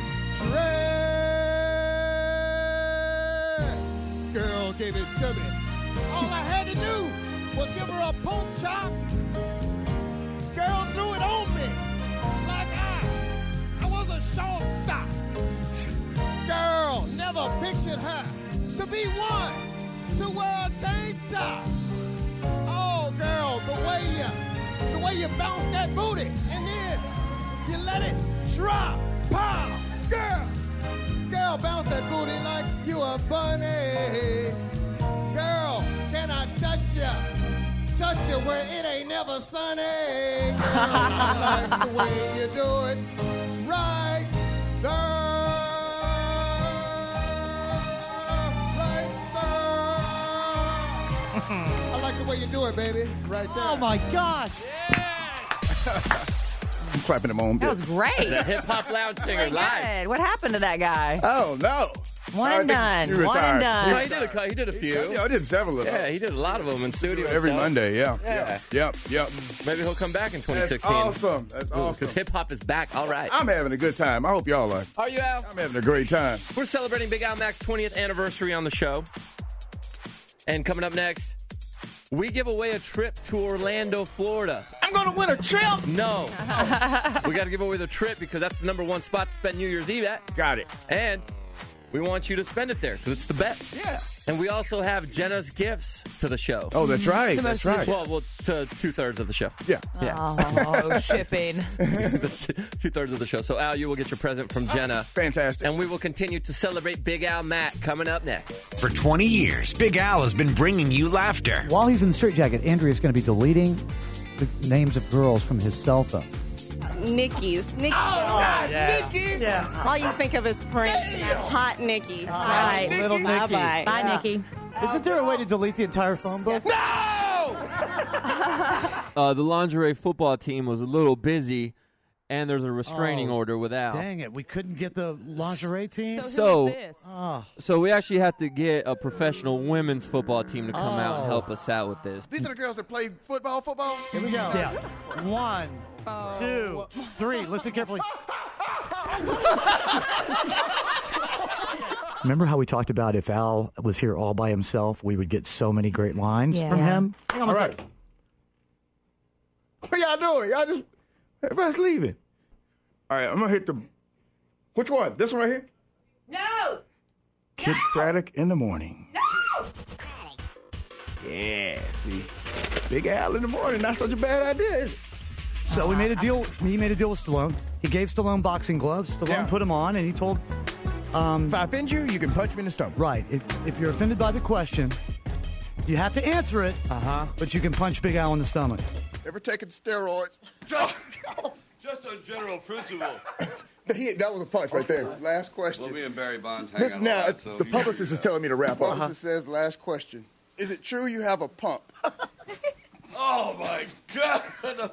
dress. Girl gave it to me. All I had to do was give her a pork chop. Girl threw it on me like I, I was a shortstop. Girl never pictured her to be one to wear a tank top. Oh, girl, the way you, the way you bounce that booty and then you let it drop. Pow, girl, girl, bounce that booty like you a bunny. Girl, can I touch you? Touch you where it ain't never sunny. Girl, I like the way you do it right there. Right there. I like the way you do it, baby. Right there. Oh, my gosh. I'm clapping him on. That was great. The hip hop lounge singer live. Good. What happened to that guy? Oh, no. One and done. You One and retired. done. No, he did a, he did a few. Yeah, I did several of them. Yeah, he did a lot of them in studio. Every stuff. Monday, yeah. Yeah. Yep, yep. Maybe he'll come back in twenty sixteen. That's awesome. That's awesome. Because hip hop is back. All right. I'm having a good time. I hope y'all are. Are you, Al? I'm having a great time. We're celebrating Big Al Mac's twentieth anniversary on the show. And coming up next, we give away a trip to Orlando, Florida. I'm going to win a trip. No. We got to give away the trip because that's the number one spot to spend New Year's Eve at. Got it. And we want you to spend it there because it's the best. Yeah. And we also have Jenna's gifts to the show. Oh, that's right. That's right. Well, well to two-thirds of the show. Yeah. Yeah. Oh, shipping. Two-thirds of the show. So, Al, you will get your present from Jenna. Fantastic. And we will continue to celebrate Big Al Mac coming up next. For twenty years, Big Al has been bringing you laughter. While he's in the Straight Jacket, Andrea's going to be deleting the names of girls from his cell phone. Nikki's. Nikki. Oh, God, yeah. Nikki. Yeah. All you think of is Prince. Hot Nikki. Right. Nikki. Little Nikki. Bye-bye. Bye, Yeah. Nikki. Isn't there a way to delete the entire phone book? No! Uh, the lingerie football team was a little busy, and there's a restraining Oh, order with Al. Dang it. We couldn't get the lingerie team? So, So- who's this? Oh. So we actually had to get a professional women's football team to come out and Oh. help us out with this. These are the girls that play football, football? Here we go. Yeah. One, Oh. two, three. Listen carefully. Remember how we talked about if Al was here all by himself, we would get so many great lines Yeah. from him? Hang on All one right. second. What y'all doing? Y'all just, everybody's leaving. All right, I'm going to hit the, which one? This one right here? No. Kid Craddock in the morning. No. Yeah, see. Big Al in the morning, not such a bad idea, is it? So we made a deal. He made a deal with Stallone. He gave Stallone boxing gloves. Stallone Yeah. put them on, and he told, um, If I offend you, you can punch me in the stomach. right, if, if you're offended by the question, you have to answer it, uh-huh. but you can punch Big Al in the stomach. Ever taken steroids? Just, just a general principle. He, that was a punch right there. Last question. Well, me and Barry Bonds hang This out a now, lot, so the you- publicist is telling me to wrap up. Publicist says, last question. Is it true you have a pump? Oh, my God.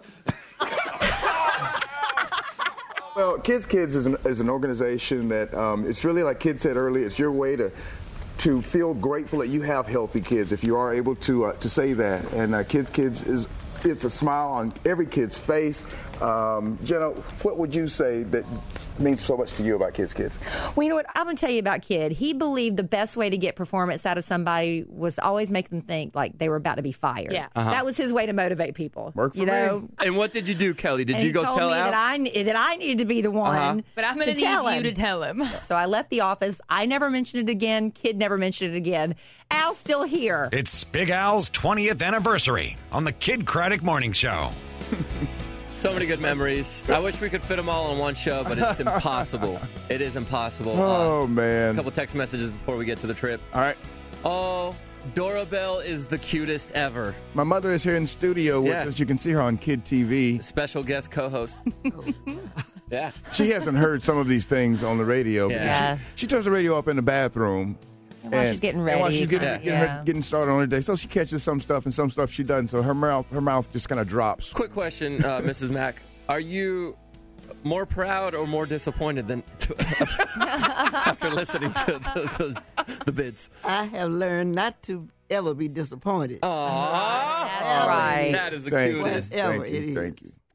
Well, Kids Kids is an, is an organization that um, it's really like Kid said earlier. It's your way to to feel grateful that you have healthy kids. If you are able to uh, to say that, and uh, Kids Kids is it's a smile on every kid's face. Um, Jenna, what would you say that means so much to you about Kids Kids? Well, you know what? I'm going to tell you about Kid. He believed the best way to get performance out of somebody was always make them think like they were about to be fired. Yeah. Uh-huh. That was his way to motivate people. Work for you know? me. And what did you do, Kelly? Did And you he go told tell me Al? that I that I needed to be the one. Uh-huh. But I'm going to to tell need him. you to tell him. So I left the office. I never mentioned it again. Kid never mentioned it again. Al's still here. It's Big Al's twentieth anniversary on the Kid Craddock Morning Show. So many good memories. I wish we could fit them all in one show, but it's impossible. It is impossible. Oh, Uh, man. a couple text messages before we get to the trip. All right. Oh, Dora Bell is the cutest ever. My mother is here in studio with Yeah. us. You can see her on Kid T V. Special guest co-host. Yeah. She hasn't heard some of these things on the radio. because Yeah. She, she turns the radio up in the bathroom. While she's getting and while ready. she's getting, Yeah. getting, Yeah. her, getting started on her day. So she catches some stuff and some stuff she doesn't. So her mouth, her mouth just kind of drops. Quick question, uh, Missus Mack. Are you more proud or more disappointed than after listening to the, the, the bids? I have learned not to ever be disappointed. Aww. That's right. That is the Thank you. cutest. Whatever Thank you. it is. Thank you.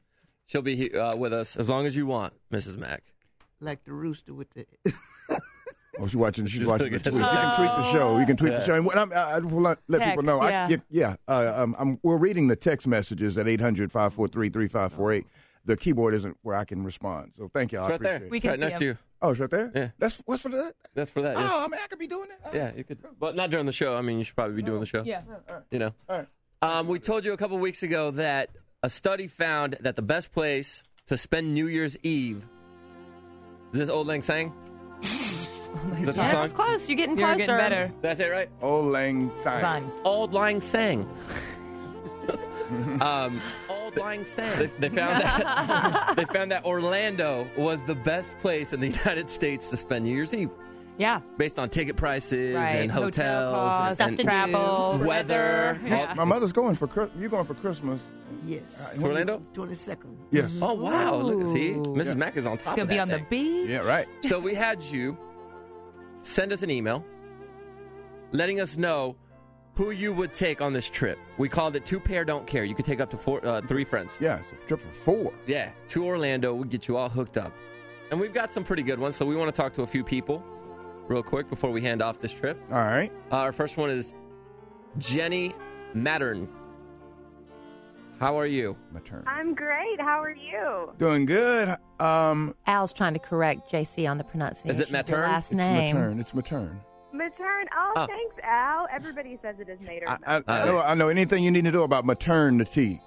She'll be he- uh, with us as long as you want, Missus Mack. Like the rooster with the. Oh, she's watching. She's, She's watching the looking tweet. at You the can tweet the show. You can tweet Yeah. the show. And I'm, I, I will let, let people Text, know. yeah. I, yeah, yeah. Uh, um, I'm, we're reading the text messages at eight hundred, five four three, three five four eight. The keyboard isn't where I can respond. So thank you. I It's right appreciate there. it. We can right see next him. to you. Oh, it's right there? Yeah. That's what's for that? That's for that. Yeah. Oh, I mean, I could be doing that. Yeah, you could. But not during the show. I mean, you should probably be doing the show. Yeah. You know. All right. Um, we told you a couple weeks ago that a study found that the best place to spend New Year's Eve. Is this Old Lang Syne? That's the Yeah, song? that's close. You're getting You're closer. getting better. That's it, right? Old Lang Syne. Son. Old Lang Syne. um, Old Lang Syne. They, they found that they found that Orlando was the best place in the United States to spend New Year's Eve, Yeah. based on ticket prices Right. and Hotel hotels costs, and, and travel, weather. Yeah. My mother's going for Chris- you going for Christmas. Yes. To Orlando? twenty-second. Yes. Oh wow! Look, see, Missus Yeah. Mack is on top. It's gonna of be that on thing. the beach. Yeah, right. So we had you send us an email letting us know who you would take on this trip. We called it Two Pair Don't Care. You could take up to four, uh, three friends. Yeah, it's a trip for four. Yeah, to Orlando. We'll get you all hooked up. And we've got some pretty good ones, so we want to talk to a few people real quick before we hand off this trip. All right. Uh, our first one is Jenny Mattern. How are you? My turn. I'm great. How are you? Doing good. Um, Al's trying to correct J C on the pronunciation. Is it of your Mattern? Last it's my name. turn. It's my turn. Matern. Oh, Oh. thanks, Al. Everybody says it is Mater. I, I, I know. I know anything you need to know about maternity.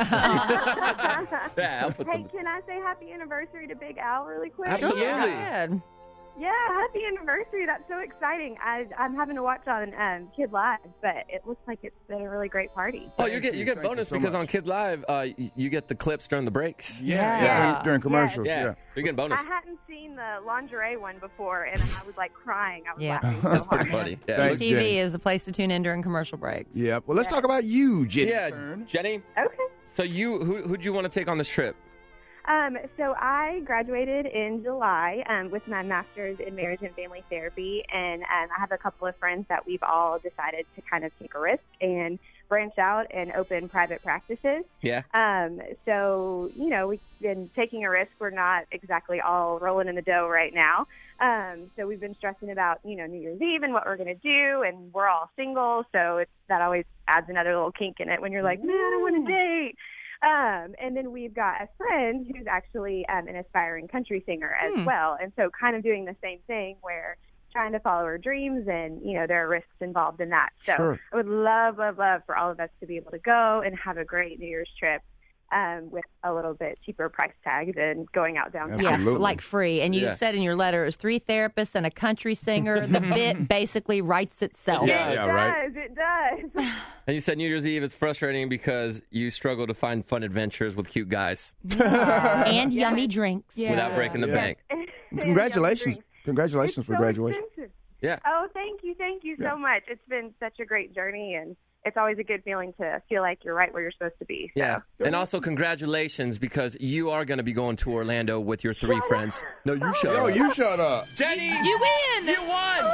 Yeah, I'll put Hey, them. can I say happy anniversary to Big Al really quick? Absolutely. Good. Yeah, happy anniversary. That's so exciting. I, I'm having to watch on um, Kid Live, but it looks like it's been a really great party. Oh, you get you get Thank you bonus so because much. on Kid Live, uh, y- you get the clips during the breaks. Yeah, Yeah. yeah. During, during commercials. Yeah, Yeah. you're getting bonus. I hadn't seen the lingerie one before, and I was like crying. I was Yeah. laughing so That's hard. pretty funny. Yeah, Thanks, T V Jenny. is the place to tune in during commercial breaks. Yeah. Well, let's talk about you, Jenny. yeah, Turn. Jenny. Okay. So you who who'd you want to take on this trip? Um, so I graduated in July um, with my master's in marriage and family therapy, and um, I have a couple of friends that we've all decided to kind of take a risk and branch out and open private practices. Yeah. Um, so, you know, we've been taking a risk. We're not exactly all rolling in the dough right now. Um, so we've been stressing about, you know, New Year's Eve and what we're going to do, and we're all single, so it's, that always adds another little kink in it when you're like, man, I want to date. Um, and then we've got a friend who's actually um, an aspiring country singer as Hmm. well. And so kind of doing the same thing where trying to follow her dreams and, you know, there are risks involved in that. So Sure. I would love, love, love for all of us to be able to go and have a great New Year's trip um, with a little bit cheaper price tag than going out downtown. Yeah, Absolutely. like free. And you Yeah. said in your letter it was three therapists and a country singer. The bit basically writes itself. Yeah. It Yeah, does, right. it does. And you said New Year's Eve. It's frustrating because you struggle to find fun adventures with cute guys And yummy drinks. Yeah. without breaking the Yeah. bank. Congratulations. Congratulations It's for so graduation. expensive. Yeah. Oh, thank you, thank you Yeah. so much. It's been such a great journey, and it's always a good feeling to feel like you're right where you're supposed to be. So. Yeah. And also congratulations because you are going to be going to Orlando with your three friends. No, you shut Yo, up. you shut up. Jenny, You win. you won.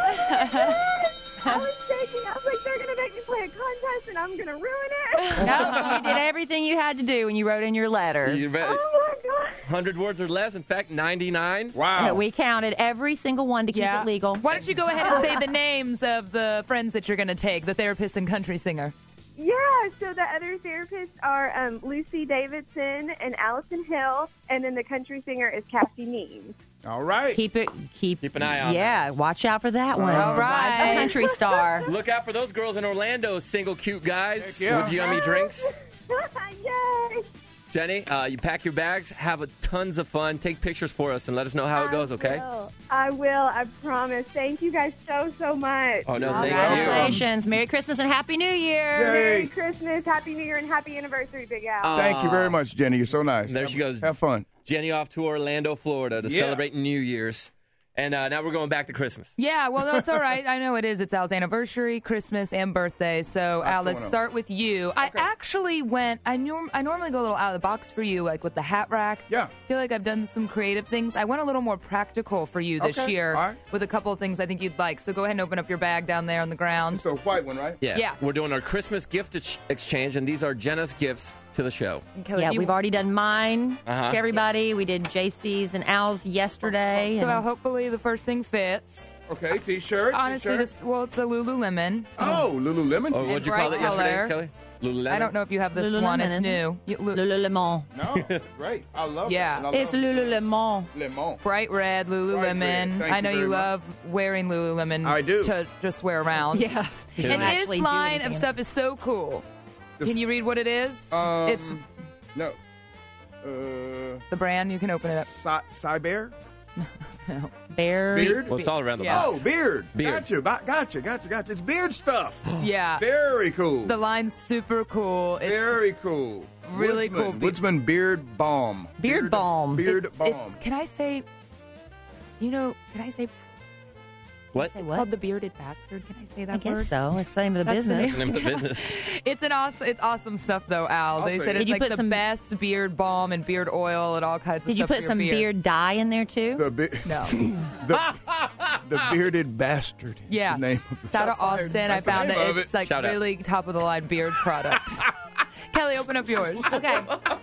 I was shaking. I was like, they're going to make me play a contest, and I'm going to ruin it. No, you did everything you had to do when you wrote in your letter. You bet. Oh, my God. one hundred words or less. In fact, ninety-nine. Uh, We counted every single one to keep Yeah. it legal. Why don't you go ahead and say the names of the friends that you're going to take, the therapist and country singer? Yeah, so the other therapists are um, Lucy Davidson and Allison Hill, and then the country singer is Cassie Neems. All right. Keep it, keep, Keep an eye on Yeah, watch out for that one. All right. Rise a country star. Look out for those girls in Orlando, single cute guys Heck yeah. with yummy drinks. Yay! Jenny, uh, you pack your bags, have a tons of fun, take pictures for us, and let us know how it goes, okay? I will. I will, I promise. Thank you guys so, so much. Oh, no, thank you. Congratulations. Merry Christmas and Happy New Year. Merry Yay. Christmas, Happy New Year, and Happy Anniversary, Big Al. Thank you very much, Jenny. You're so nice. There have, she goes. Have fun. Jenny off to Orlando, Florida to Yeah. celebrate New Year's. And uh, now we're going back to Christmas. Yeah, well, no, it's all right. I know it is. It's Al's anniversary, Christmas, and birthday. So, Al, let's going on? start with you. I actually went, I, norm, I normally go a little out of the box for you, like with the hat rack. Yeah. I feel like I've done some creative things. I went a little more practical for you this Okay, year all right. with a couple of things I think you'd like. So, go ahead and open up your bag down there on the ground. It's a white one, right? Yeah. Yeah. We're doing our Christmas gift ex- exchange, and these are Jenna's gifts to the show. Kelly, yeah, you- we've already done mine Uh-huh. to everybody. We did J C's and Al's yesterday. So and- hopefully the first thing fits. Okay, T-shirt. Honestly, T-shirt. this, well, it's a Lululemon. Oh, Lululemon. Oh, what'd you call it bright yesterday, color. Kelly? Lululemon? I don't know if you have this Lululemon, one. It's isn't it? new. You- Lu- Lululemon. No, great. I love Yeah. it. And I It's love Lululemon. Lemon. Bright red Lululemon. red. Thank I you know very you much. love wearing Lululemon. I do. To just wear around. Yeah. Yeah. And Don't this actually do line anything. of stuff is so cool. This- Can you read what it is? Um, it's No. Uh, the brand. You can open it up. Cy- Cybear? No. Bear. Beard? Well, it's all around the Yeah. box. Oh, beard. Beard. Gotcha. Ba- Gotcha. Gotcha. Gotcha. It's beard stuff. Yeah. Very cool. The line's super cool. It's, Very cool. Really Woodsman. cool. Be- Woodsman Beard Balm. Beard balm. Beard it's, Balm. it's- can I say? You know, can I say? What? Say It's what? called the bearded bastard. Can I say that I guess word? so. It's the name of the That's the business. The name of the business. It's an awesome, it's awesome stuff though, Al. I'll They say said it. it's Did you like put the some- best beard balm and beard oil and all kinds of Did you stuff. put for some your beard dye in there too? The, be- No. the, the Bearded Bastard. is Yeah. The name of the It's out of Austin. I That's the found name that of it's it. like Shout out. really top of the line beard products. Kelly, open up yours. Okay.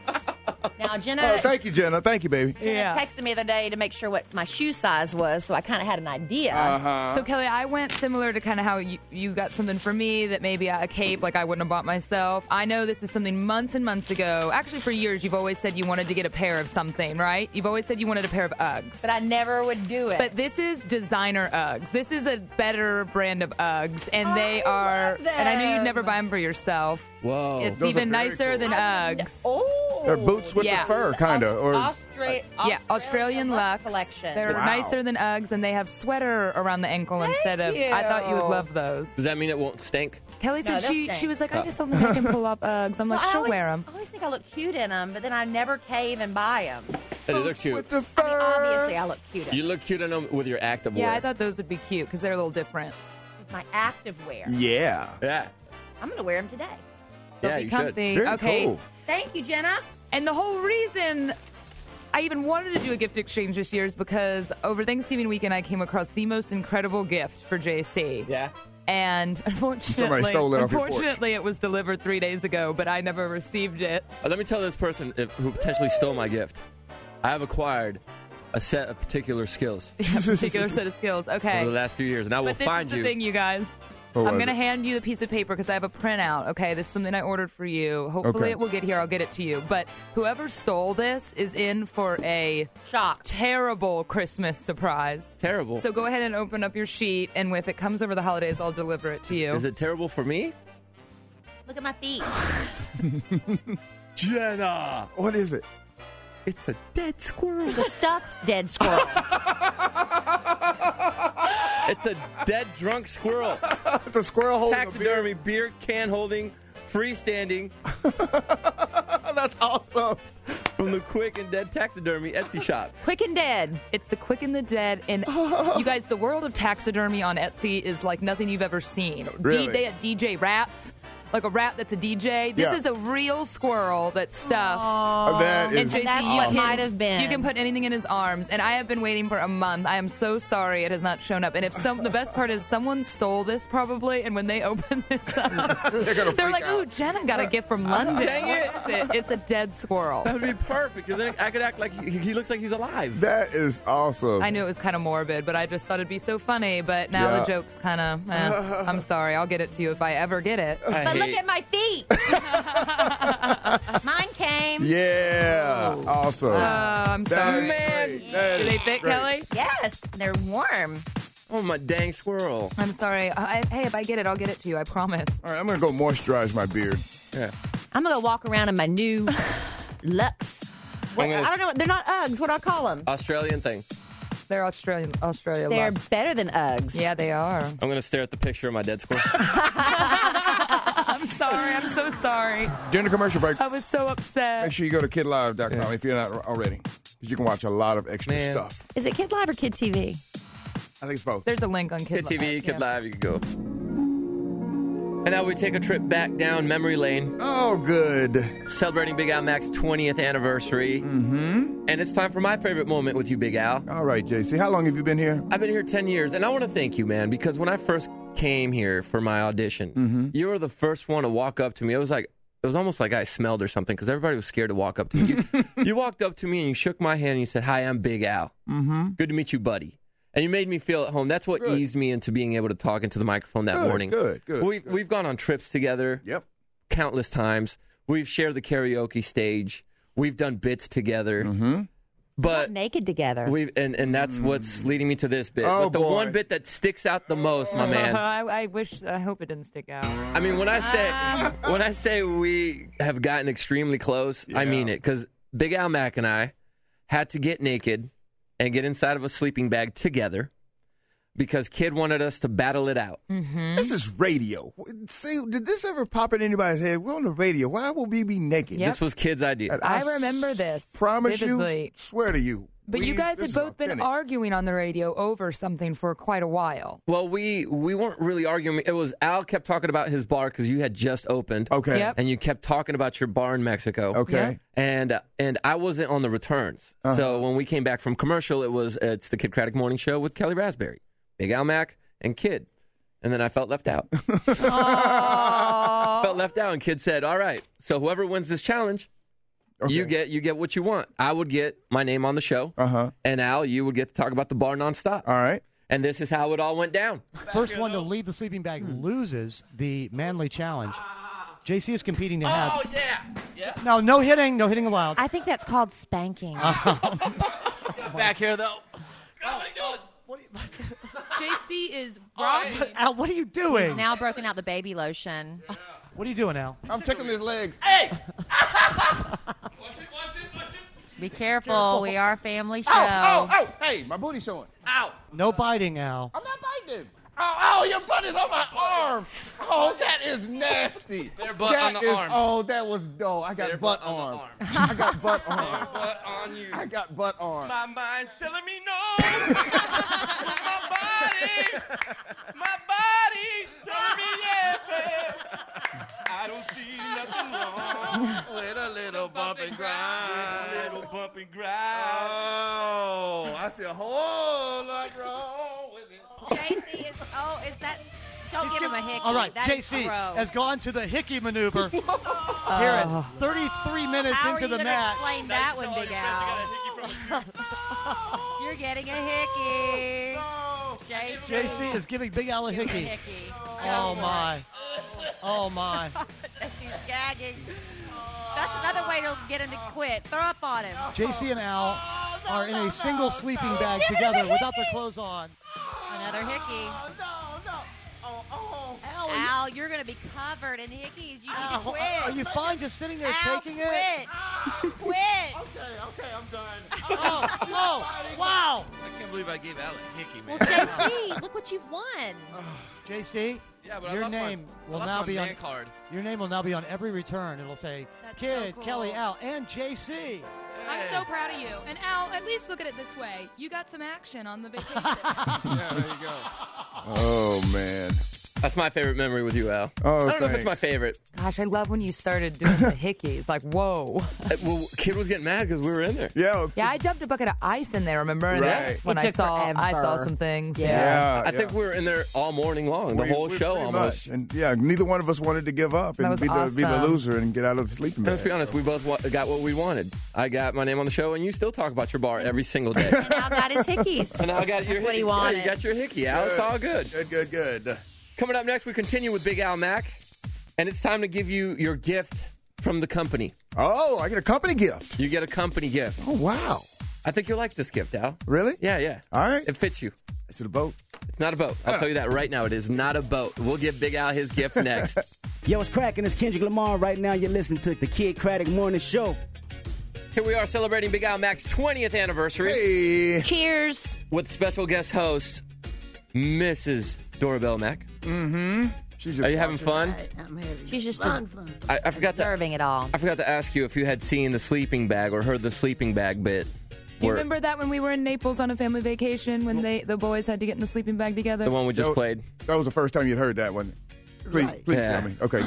Now, Jenna, Oh, thank you, Jenna. Thank you, baby. Jenna Yeah. texted me the other day to make sure what my shoe size was, so I kind of had an idea. Uh-huh. So Kelly, I went similar to kind of how you, you got something for me that maybe a cape like I wouldn't have bought myself. I know this is something months and months ago. Actually, for years, you've always said you wanted to get a pair of something, right? You've always said you wanted a pair of Uggs. But I never would do it. But this is designer Uggs. This is a better brand of Uggs, and they I are. love them. And I knew you'd never buy them for yourself. Whoa. It's Those are even very nicer cool. than Uggs. Oh. They're boots with Yeah. the fur, kind of. Or Austra- Yeah, Australian Lux collection. They're Wow. nicer than Uggs, and they have sweater around the ankle Thank instead of. I thought you would you. love those. Does that mean it won't stink? Kelly No, said they'll she stink. she was like, I just don't think I can pull up Uggs. I'm like, Well, I she'll always, wear them. I always think I look cute in them, but then I never cave and buy them. Hey, they're with cute. the fur. I mean, obviously, I look cute in You look cute in them with your active Yeah, wear. I thought those would be cute because they're a little different. my active wear. Yeah. Yeah. I'm going to wear them today. They'll Yeah, be you should. comfy. Very okay. cool. Thank you, Jenna. And the whole reason I even wanted to do a gift exchange this year is because over Thanksgiving weekend I came across the most incredible gift for J C. Yeah. And unfortunately, stole it off your porch. unfortunately, it was delivered three days ago, but I never received it. Uh, let me tell this person if, who potentially stole my gift. I have acquired a set of particular skills A particular set of skills. Okay. over the last few years, and I will But this find is the you. thing, you guys. What I'm was going to it? hand you the piece of paper because I have a printout. Okay, this is something I ordered for you. Hopefully, Okay. it will get here. I'll get it to you. But whoever stole this is in for a Shock. terrible Christmas surprise. Terrible. So go ahead and open up your sheet, and if it comes over the holidays, I'll deliver it to you. Is it terrible for me? Look at my feet. Jenna. What is it? It's a dead squirrel. It's a stuffed dead squirrel. It's a dead drunk squirrel. It's a squirrel holding a beer. Taxidermy, beer can holding, freestanding That's awesome. from the Quick and Dead Taxidermy Etsy shop. Quick and dead. It's the Quick and the Dead, and you guys, the world of taxidermy on Etsy is like nothing you've ever seen. Really? D- they had D J rats, like a rat that's a D J. This Yeah. is a real squirrel that's stuffed. That And is J C, that's you what can- might have been. You can put anything in his arms, and I have been waiting for a month. I am so sorry it has not shown up. And if some, the best part is someone stole this probably, and when they open this up, They're gonna they're freak like, out. "Ooh, Jenna got a gift from London." Dang it. What is it? It's a dead squirrel. That would be perfect, because then I could act like he, he looks like he's alive. That is awesome. I knew it was kind of morbid, but I just thought it'd be so funny. But now Yeah. the joke's kind of. Eh, I'm sorry. I'll get it to you if I ever get it. I But look hate- at my feet. Mine came. Yeah. Awesome. Oh, I'm That sorry. is Man. great. That Do they is fit, great. Kelly? Yes, they're warm. Oh, my dang squirrel. I'm sorry. I, hey, if I get it, I'll get it to you. I promise. All right, I'm going to go moisturize my beard. Yeah. I'm gonna go walk around in my new Lux. What, I'm gonna- I don't know. They're not Uggs. What do I call them? Australian thing. They're Australian. Australia. They're Lux. better than Uggs. Yeah, they are. I'm going to stare at the picture of my dead squirrel. I'm sorry. I'm so sorry. During the commercial break, I was so upset. make sure you go to kid live dot com Yeah. if you're not already. Because you can watch a lot of extra Man. stuff. Is it Kid Live or Kid T V? I think it's both. There's a link on Kid Kid, T V, Live, Kid yeah. Live, you could go. And now we take a trip back down memory lane, Oh, good. celebrating Big Al Mac's twentieth anniversary. Mm-hmm. And it's time for my favorite moment with you, Big Al. All right, J C. How long have you been here? I've been here ten years, and I want to thank you, man, because when I first came here for my audition, Mm-hmm. you were the first one to walk up to me. It was like it was almost like I smelled or something because everybody was scared to walk up to me. You, you walked up to me and you shook my hand and you said, "Hi, I'm Big Al. Mm-hmm. Good to meet you, buddy." And you made me feel at home. That's what Good. eased me into being able to talk into the microphone that Good, morning. good, good, We've, good. we've gone on trips together. Yep. Countless times. We've shared the karaoke stage. We've done bits together. Mm-hmm. But naked together. We've and, and that's what's leading me to this bit. Oh, but the boy. one bit that sticks out the most, my man. I, I wish, I hope it didn't stick out. I mean, when I say when I say we have gotten extremely close, I Yeah. mean it. Because Big Al Mack and I had to get naked and get inside of a sleeping bag together because Kid wanted us to battle it out. Mm-hmm. This is radio. See, did this ever pop in anybody's head? We're on the radio. Why will we be naked? Yep. This was Kid's idea. And I remember this. Promise vividly. you, swear to you. But we- you guys this had is both been authentic. arguing on the radio over something for quite a while. Well, we we weren't really arguing. It was Al kept talking about his bar because you had just opened. Okay. Yep. And you kept talking about your bar in Mexico. Okay. Yeah. And uh, and I wasn't on the returns. Uh-huh. So when we came back from commercial, it was uh, it's the Kid Craddock Morning Show with Kelly Raspberry, Big Al Mack, and Kid. And then I felt left out. Felt left out, and Kid said, "All right, so whoever wins this challenge, Okay. you get you get what you want. I would get my name on the show, Uh-huh. and Al, you would get to talk about the bar nonstop. All right. And this is how it all went down. First one to leave the sleeping bag loses the manly challenge. J C is competing to have. Oh yeah, yeah. No, no hitting, no hitting allowed. I think that's called spanking. Back here though. J C is rocking. Al, what are you doing? He's now broken out the baby lotion. What are you doing, Al? I'm tickling his legs. Hey! Be careful. We are a family show. Oh, oh, oh! Hey, my booty's showing. Ow! No biting, Al. I'm not biting. Oh, oh, your butt is on my arm. Oh, that is nasty. Their butt That on the is- arm. Oh, that was dull. I got Their butt, butt on the arm. arm. I got butt arm. Butt on you. I got butt arm. My mind's telling me no. My body, my body's telling me yes. I don't see nothing wrong with a little bump and grind. A little bump and grind. Oh, I see a whole lot wrong with it. J C is, oh, is that, don't give him a hickey. All right, That J is C gross. has gone to the hickey maneuver. Here at thirty-three minutes How into are you the gonna match. explain that one, Big Al? You're getting a hickey. J C. J C is giving Big Al a Give him hickey. hickey. Oh, my. Oh, my. J C's gagging. That's another way to get him to quit. Throw up on him. J C and Al are in a single sleeping bag together without their clothes on. Another hickey. Al, you're going to be covered in hickeys. You need to quit. Are you fine just sitting there Al, taking quit. it? Quit. Okay, okay, I'm done. Oh, oh, wow. I can't believe I gave Al a hickey, man. Well, J C, look what you've won. J C, Yeah, but I your lost my- name I will lost now my be on man card. your name will now be on every return. It'll say That's Kid, so cool. Kelly, Al, and J C. I'm so proud of you. And Al, at least look at it this way. You got some action on the vacation. Yeah, there you go. Oh, man. That's my favorite memory with you, Al. Oh, I don't know if thanks. it's my favorite. Gosh, I love when you started doing the hickeys. Like, whoa. Uh, Well, Kid was getting mad because we were in there. Yeah. Yeah, I dumped a bucket of ice in there, remember? And Right. that's when It I took saw I forever. saw some things. Yeah. I think yeah. we were in there all morning long, the We- whole we show pretty almost. much. And yeah, neither one of us wanted to give up That and was be the, be the awesome. loser and get out of the sleeping And bag. let's be honest, we both wa- got what we wanted. I got my name on the show, and you still talk about your bar every single day. And Al got his hickeys. And I got your That's what he hickey. wanted. Yeah, you got your hickey, Al. It's all good. Good, good, good. Coming up next, we continue with Big Al Mack, and it's time to give you your gift from the company. Oh, I get a company gift. You get a company gift. Oh, wow. I think you'll like this gift, Al. Really? Yeah, yeah. All right. It fits you. Is it a boat? It's not a boat. I'll tell you that right now. It is not a boat. We'll give Big Al his gift next. Yo, it's cracking. It's Kendrick Lamar. Right now, you're listening to the Kid Craddock Morning Show. Here we are celebrating Big Al Mack's twentieth anniversary. Hey. Cheers. With special guest host, Missus Dorabelle Mack. Mm-hmm. She's just Are you having fun? I'm having She's just fun, a- fun, fun. I, I forgot to. Serving it all. I forgot to ask you if you had seen the sleeping bag or heard the sleeping bag bit. You where- remember that when we were in Naples on a family vacation when they the boys had to get in the sleeping bag together? the one we just That- played? That was the first time you'd heard that one. Please, Right. please Yeah. tell me. Okay, good.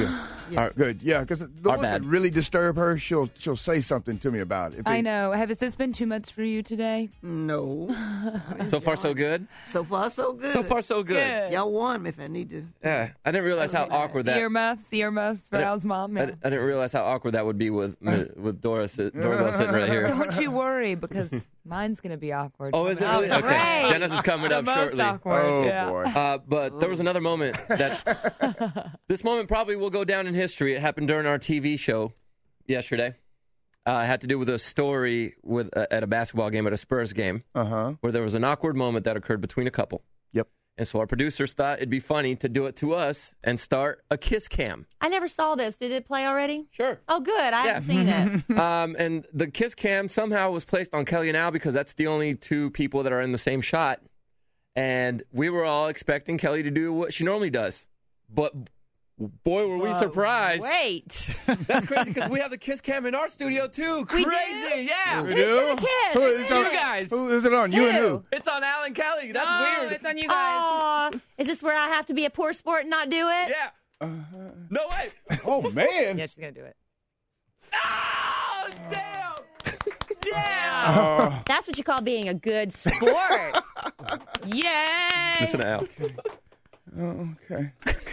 Yeah. Good. Yeah, because the Our ones that bad. really disturb her, she'll she'll say something to me about it. If I they- know. Have has this been too much for you today? No. So far, so good. So far, so good. So far, so good. Good. Y'all warn me if I need to. Yeah, I didn't realize how awkward that. Earmuffs, earmuffs for I didn't- Al's mom. I, Yeah. didn't- I didn't realize how awkward that would be with with Doris, Doorbell sitting right here. Don't you worry, because mine's going to be awkward. Oh, is it coming really? up. Okay. Great. Dennis is coming The up most shortly. awkward, Oh, yeah. boy. Uh, but there was another moment that this moment probably will go down in history. It happened during our T V show yesterday. Uh, it had to do with a story with uh, at a basketball game, at a Spurs game, Uh-huh. where there was an awkward moment that occurred between a couple. Yep. And so our producers thought it'd be funny to do it to us and start a kiss cam. I never saw this. Did it play already? Sure. Oh, good. I haven't seen it. um, and the kiss cam somehow was placed on Kelly and Al because that's the only two people that are in the same shot. And we were all expecting Kelly to do what she normally does. But boy, were we Whoa, surprised. Wait. That's crazy because we have the kiss cam in our studio too. We do? Crazy. Yeah. We Who's do? gonna kiss? Who is You on- guys. Who is it on? You and who? It's on Al and Kelly. That's No, weird. it's on you guys. Aw, is this where I have to be a poor sport and not do it? Yeah. No way. Oh, man. Yeah, she's going to do it. Oh, damn. Yeah. Uh, That's what you call being a good sport. Yay! Listen to Al. oh, okay.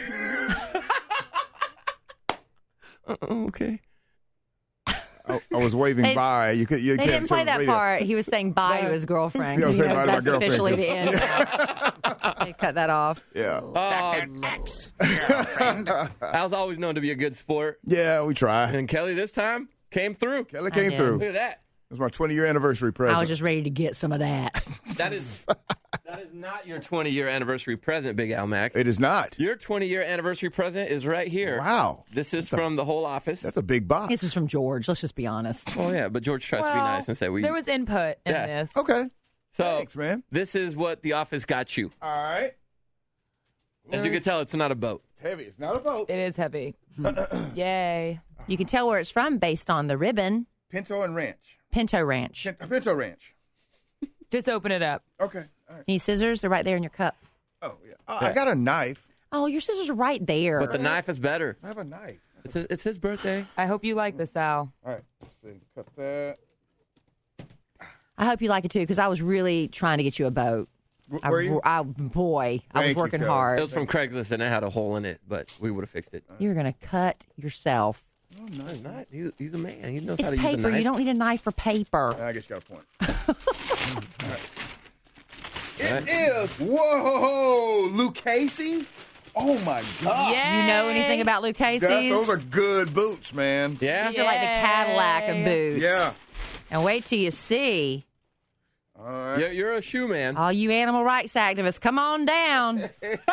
Uh-oh, okay. I, I was waving They- bye. You could. You They can't didn't play say that radio. part. He was saying bye to his girlfriend. Yeah, I was He saying knows bye to my that's officially the end. girlfriend. They cut that off. Yeah. Doctor X. Al's always known to be a good sport. Yeah, we try. And Kelly this time came through. Kelly came did. through. Look at that. It was my twenty-year anniversary I present. was just ready to get some of that. That is that is not your twenty-year anniversary present, Big Al Mac. It is not. Your twenty-year anniversary present is right here. Wow. This is from the whole office. That's a big box. This is from George. Let's just be honest. Oh, yeah, but George tries to be Well, nice and say we. There was input in Yeah. this. Okay. So, Thanks, man. this is what the office got you. All right. As you can tell, it's not a boat. It's heavy. It's not a boat. It is heavy. Yay. You can tell where it's from based on the ribbon. Pinto and Ranch. Pinto Ranch. Pin- Pinto Ranch. Just open it up. Okay. All right. Need scissors? They're right there in your cup. Oh, yeah. Uh, I got a knife. Oh, your scissors are right there. But the knife is better. I have a knife. It's his, it's his birthday. I hope you like this, Al. All right. Let's see. Cut that. I hope you like it too, because I was really trying to get you a boat. W- I, were you? I, boy, I was Thank you, working Kelly. hard. It was from Craigslist and it had a hole in it, but we would have fixed it. You're going to cut yourself. No, he's not. He, he's a man. He knows It's how to use a paper. knife. You don't need a knife for paper. I guess you got a point. All right. It is. Whoa, Lucchese. Oh my God. Yay. You know anything about Lucchese's? That, those are good boots, man. Yeah. These are like the Cadillac of boots. Yeah. And wait till you see. All right. You're, you're a shoe man. All you animal rights activists, come on down.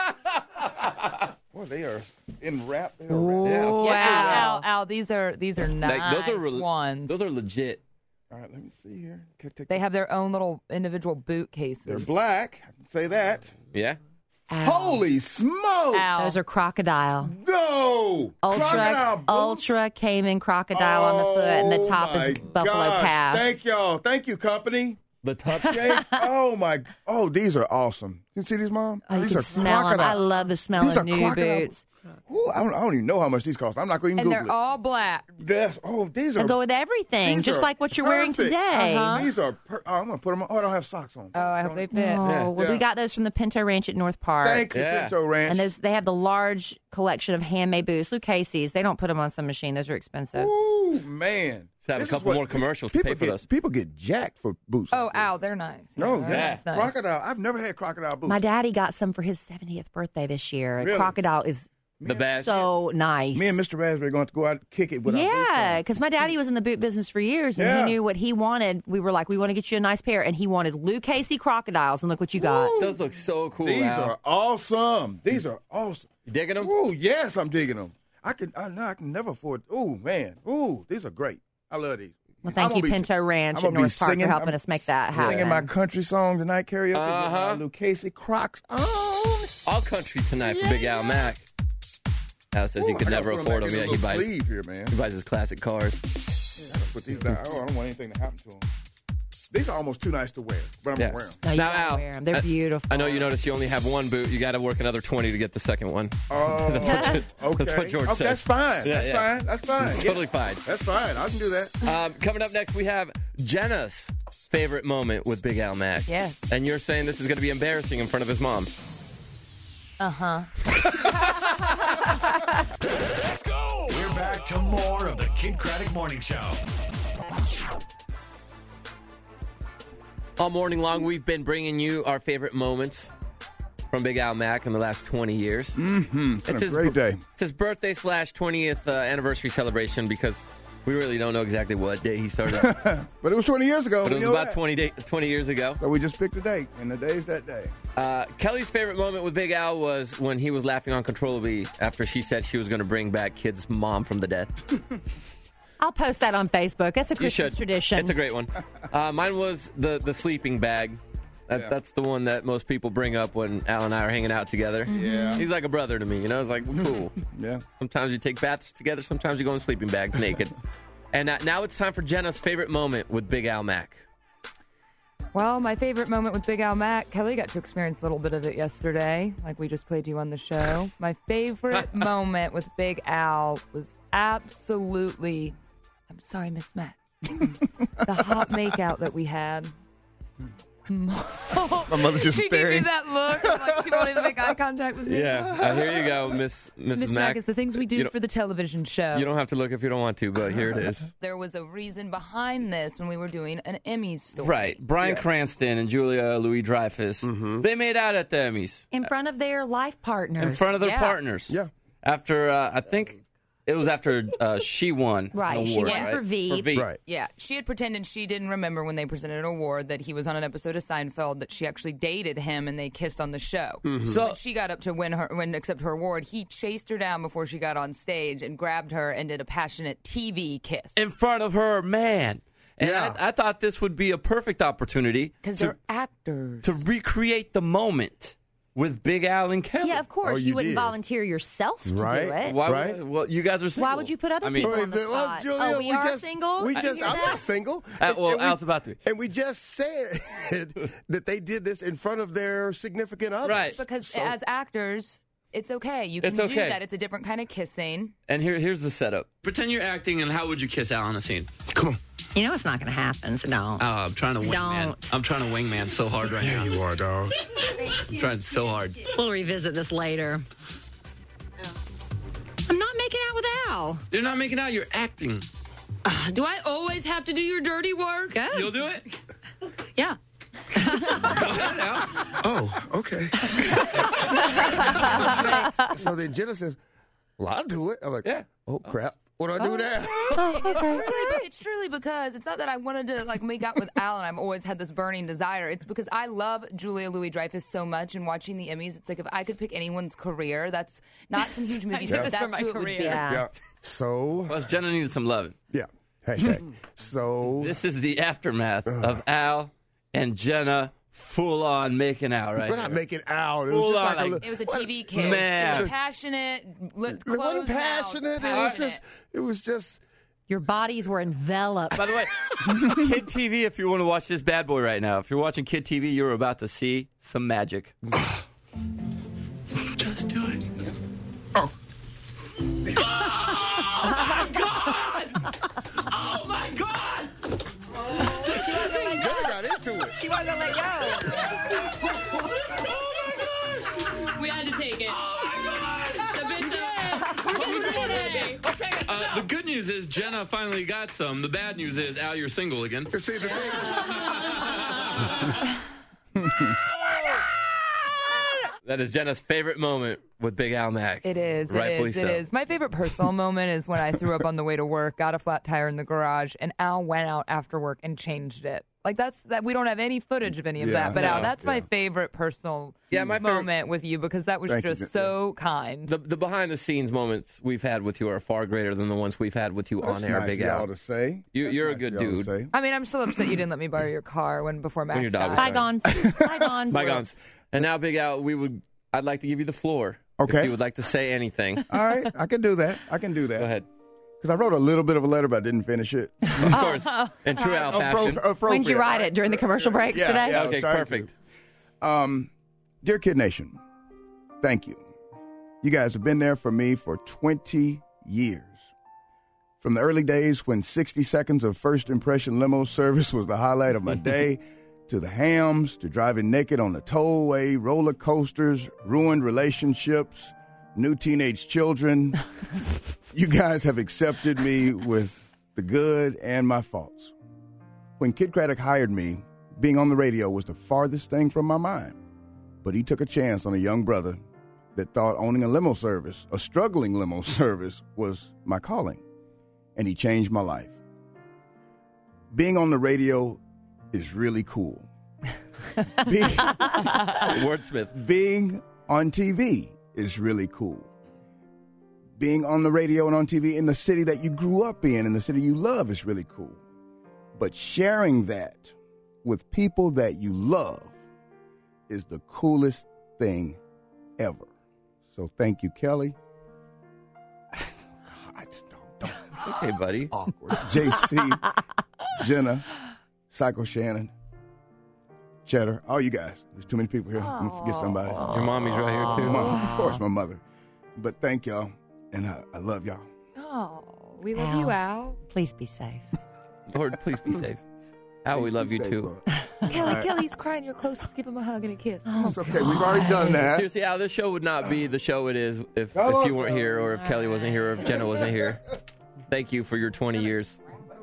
Well, they are in wrap. They are Ooh, wrapped. Yeah. wow. Al, Al, these are these are nice Like, those are re- ones. Those are legit. All right, let me see here. Can I take They have their own little individual boot cases. They're black. I can say that. Yeah. Ow. Holy smokes! Al. Those are crocodile. No! Ultra, Crocodile boots? ultra Cayman crocodile on the foot, and the top Oh, is my buffalo gosh. calf. Thank y'all. Thank you, company. The top. Jake. Oh my! Oh, these are awesome. You see these, Mom? Oh, you these can are smell them. crocodile. I love the smell These of are new crocodile- boots. Ooh, I, don't, I don't even know how much these cost. I'm not going to and even they're Google all black. it. That's, oh, these are. They'll go with everything, these just are like what you're wearing perfect. today. Uh-huh. These are. Per- oh, I'm going to put them on. Oh, I don't have socks on. Oh, I hope they fit. Oh, Yeah. well, Yeah. we got those from the Pinto Ranch at North Park. Thank you, Yeah. Pinto Ranch. And those, they have the large collection of handmade boots. Lucchese's, they don't put them on some machine. Those are expensive. Ooh, man. Let's have a This is couple what- more commercials to people pay for get, those. People get jacked for boots. Oh, like this. Al, they're nice. No, Yeah, yeah. that's nice. Crocodile. I've never had crocodile boots. My daddy got some for his seventieth birthday this year. Really? Crocodile is The best. so nice. Me and Mister Raspberry are going to go out and kick it with our boots Yeah, on. because my daddy was in the boot business for years, and Yeah. he knew what he wanted. We were like, we want to get you a nice pair, and he wanted Lucchese crocodiles, and look what you got. Those look so cool. These Al. are awesome. These are awesome. You digging them? Ooh, yes, I'm digging them. I can. I know I can never afford. Ooh, man. Ooh, these are great. I love these. Well, I'm thank gonna you, be Pinto sing- Ranch I'm at gonna be North Park, singing- for helping I'm us make that happen. Singing my country song tonight, karaoke Uh-huh. with my Lucchese Crocs on. All country tonight for Big Al Mac. Al says he Ooh, could I gotta never put 'em afford back them in yet. this He little buys, sleeve here, man. he buys his classic cars. I gotta put these down. Oh, I don't want anything to happen to them. These are almost too nice to wear, but I'm Yeah. gonna wear them. No, you Now, gotta Al, wear 'em. They're I- beautiful. I know you noticed you only have one boot. You got to work another twenty to get the second one. Oh, that's, what, okay. that's what George okay, says. that's fine. Yeah, that's yeah. fine. That's fine. It's Yeah. totally fine. That's fine. I can do that. Um, coming up next, we have Jenna's favorite moment with Big Al Mack. Yes. And you're saying this is going to be embarrassing in front of his mom. Uh huh. Let's go! We're back to more of the Kid Craddock Morning Show. All morning long, we've been bringing you our favorite moments from Big Al Mack in the last twenty years. Mm-hmm. It's been a his, great day. It's his birthday slash twentieth uh, anniversary celebration because we really don't know exactly what day he started. But it was twenty years ago. But it We was know about that. twenty, day, twenty years ago. So we just picked a date, and the day's that day. Uh, Kelly's favorite moment with Big Al was when he was laughing uncontrollably after she said she was going to bring back Kid's mom from the dead. I'll post that on Facebook. That's a You Christmas should. tradition. It's a great one. Uh, mine was the, the sleeping bag. That, Yeah. That's the one that most people bring up when Al and I are hanging out together. Yeah. He's like a brother to me, you know? It's like, cool. Yeah. Sometimes you take baths together, sometimes you go in sleeping bags naked. And uh, now it's time for Jenna's favorite moment with Big Al Mack. Well, my favorite moment with Big Al Mack, Kelly got to experience a little bit of it yesterday, like we just played you on the show. My favorite moment with Big Al was absolutely, I'm sorry, Miss Mack, the hot makeout that we had. My mother's just she gave staring. me that look, like she won't even make eye contact with me. Yeah, uh, here you go, Miss Missus Miss Mack. Mack, it's the things we You do don't- for the television show. You don't have to look if you don't want to, but here it is. There was a reason behind this when we were doing an Emmys story. Right. Brian Cranston and Julia Louis-Dreyfus, they made out at the Emmys in front of their life partners. in front of their Yeah. partners. Yeah. After, uh, I think it was after uh, she won Right, an she award, won right? for Veep. For Veep. Right. Yeah, she had pretended she didn't remember when they presented an award that he was on an episode of Seinfeld, that she actually dated him and they kissed on the show. So- when she got up to win her, when accept her award, he chased her down before she got on stage and grabbed her and did a passionate T V kiss. In front of her man. And Yeah. I, I thought this would be a perfect opportunity Because to, they're actors. to recreate the moment with Big Al and Kelly. Yeah, of course. Oh, you, you wouldn't did. volunteer yourself to Right. do it. Why would- Right. well, you guys are single. Why would you put other I mean, people on the Well, spot? Julia, oh, we, are just, single? We Did just, you hear I'm that? not single. Uh, And- well, and we- Al's about to. And we just said that they did this in front of their significant others. Right. Because So- as actors, it's okay. You can It's do okay. that. It's a different kind of kissing. And here, here's the setup. Pretend you're acting, and how would you kiss Al on a scene? Come on. You know it's not going to happen, so don't. Oh, I'm trying to wingman. Don't. I'm trying to wingman so hard right There now. you are, dog. I'm trying so hard. We'll revisit this later. I'm not making out with Al. You're not making out. You're acting. Uh, do I always have to do your dirty work? Good. You'll do it. Yeah. Oh, okay. So then Jenna says, well, I'll do it. I'm like, Yeah. oh, crap. What do I do now? It's truly, it's truly because it's not that I wanted to like make out with Al and I've always had this burning desire. It's because I love Julia Louis-Dreyfus so much, and watching the Emmys, it's like if I could pick anyone's career, that's not some huge movie star, but That's for that's my who it would career. be. Yeah. Yeah. So, Plus, Jenna needed some loving. yeah. Hey, hey. So, This is the aftermath of Al and Jenna full on making out right we're here. not making out. It Full was just on, like a like- little, It was a T V kiss. Man. It was a passionate, li- it wasn't closed mouth, passionate. It was passionate. just, it was just, Your bodies were enveloped. By the way, Kid T V, if you want to watch this bad boy right now, if you're watching Kid T V, you're about to see some magic. Just do it. Oh my God! Oh my God! Jenna got into it. She wanted to let go. We had to take it. Oh The bits of- We're getting today. Uh, the good news is Jenna finally got some. The bad news is Al, you're single again. You see, the thing That is Jenna's favorite moment with Big Al Mack. It is. It Rightfully is. so. It is. My favorite personal moment is when I threw up on the way to work, got a flat tire in the garage, and Al went out after work and changed it. Like that's that. We don't have any footage of any of Yeah, that, but no, Al, that's my yeah. favorite personal Yeah, my favorite- moment with you because that was Thank you. just so kind. The, the behind the scenes moments we've had with you are far greater than the ones we've had with you That's on air, nice Big of Al. y'all to say. You, That's you're nice a good of y'all to dude. say. I mean, I'm still upset you didn't let me borrow your car when before Max When your dog was died. dying. Bygones. Bygones. Bygones. And now, Big Al, we would. I'd like to give you the floor. Okay. If you would like to say anything. All right, I can do that. I can do that. Go ahead. Because I wrote a little bit of a letter, but I didn't finish it. Of course. In true Al fashion. When did you write it? During the commercial breaks Yeah, today? yeah, I was Okay, trying perfect. to. Um, Dear Kid Nation, thank you. You guys have been there for me for twenty years. From the early days when sixty seconds of first impression limo service was the highlight of my day, to the hams, to driving naked on the tollway, roller coasters, ruined relationships, new teenage children. You guys have accepted me with the good and my faults. When Kid Craddock hired me, being on the radio was the farthest thing from my mind. But he took a chance on a young brother that thought owning a limo service, a struggling limo service, was my calling. And he changed my life. Being on the radio is really cool. Being, Wordsmith. Being on T V is really cool. Being on the radio and on T V in the city that you grew up in, in the city you love, is really cool. But sharing that with people that you love is the coolest thing ever. So thank you, Kelly. God, don't, don't. Okay, buddy. Awkward. J C, Jenna, Psycho Shannon, Cheddar, all you guys. There's too many people here. I'm gonna forget somebody. Your mommy's right here, too. Mom, of course, my mother. But thank y'all, and I, I love y'all. Oh, we love Al. you, Al. Please be safe. Lord, please be safe. Al, we love you, Safe, too. Lord. Kelly, Kelly's crying. You're closest. Give him a hug and a kiss. It's okay. We've already done that. Seriously, Al, this show would not be the show it is if, Come if you on, weren't here or if Kelly wasn't here or if Jenna wasn't here. Thank you for your twenty years.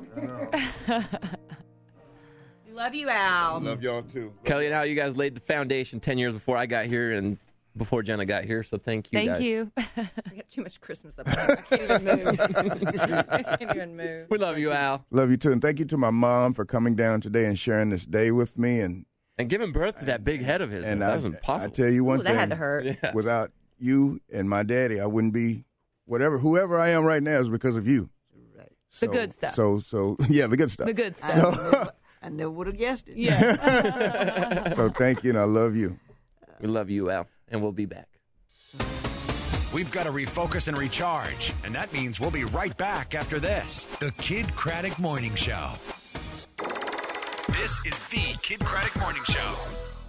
We love you, Al. Love y'all, too. Kelly and Al, you guys laid the foundation ten years before I got here and before Jenna got here, so thank you Thank guys. you. I got too much Christmas up there. I can't even move. I can't even move. We love you, Al. Love you, too. And thank you to my mom for coming down today and sharing this day with me. And And giving birth to that big head of his. and that I, was impossible. I tell you one Ooh, thing. that had to hurt. Yeah. Without you and my daddy, I wouldn't be whatever, whoever I am right now is because of you. The So- good stuff. So, so yeah, the good stuff. The good stuff. So, I never would have guessed it. Yeah. so thank you, and I love you. We love you, Al, and we'll be back. We've got to refocus and recharge, and that means we'll be right back after this. The Kid Craddock Morning Show. This is the Kid Craddock Morning Show.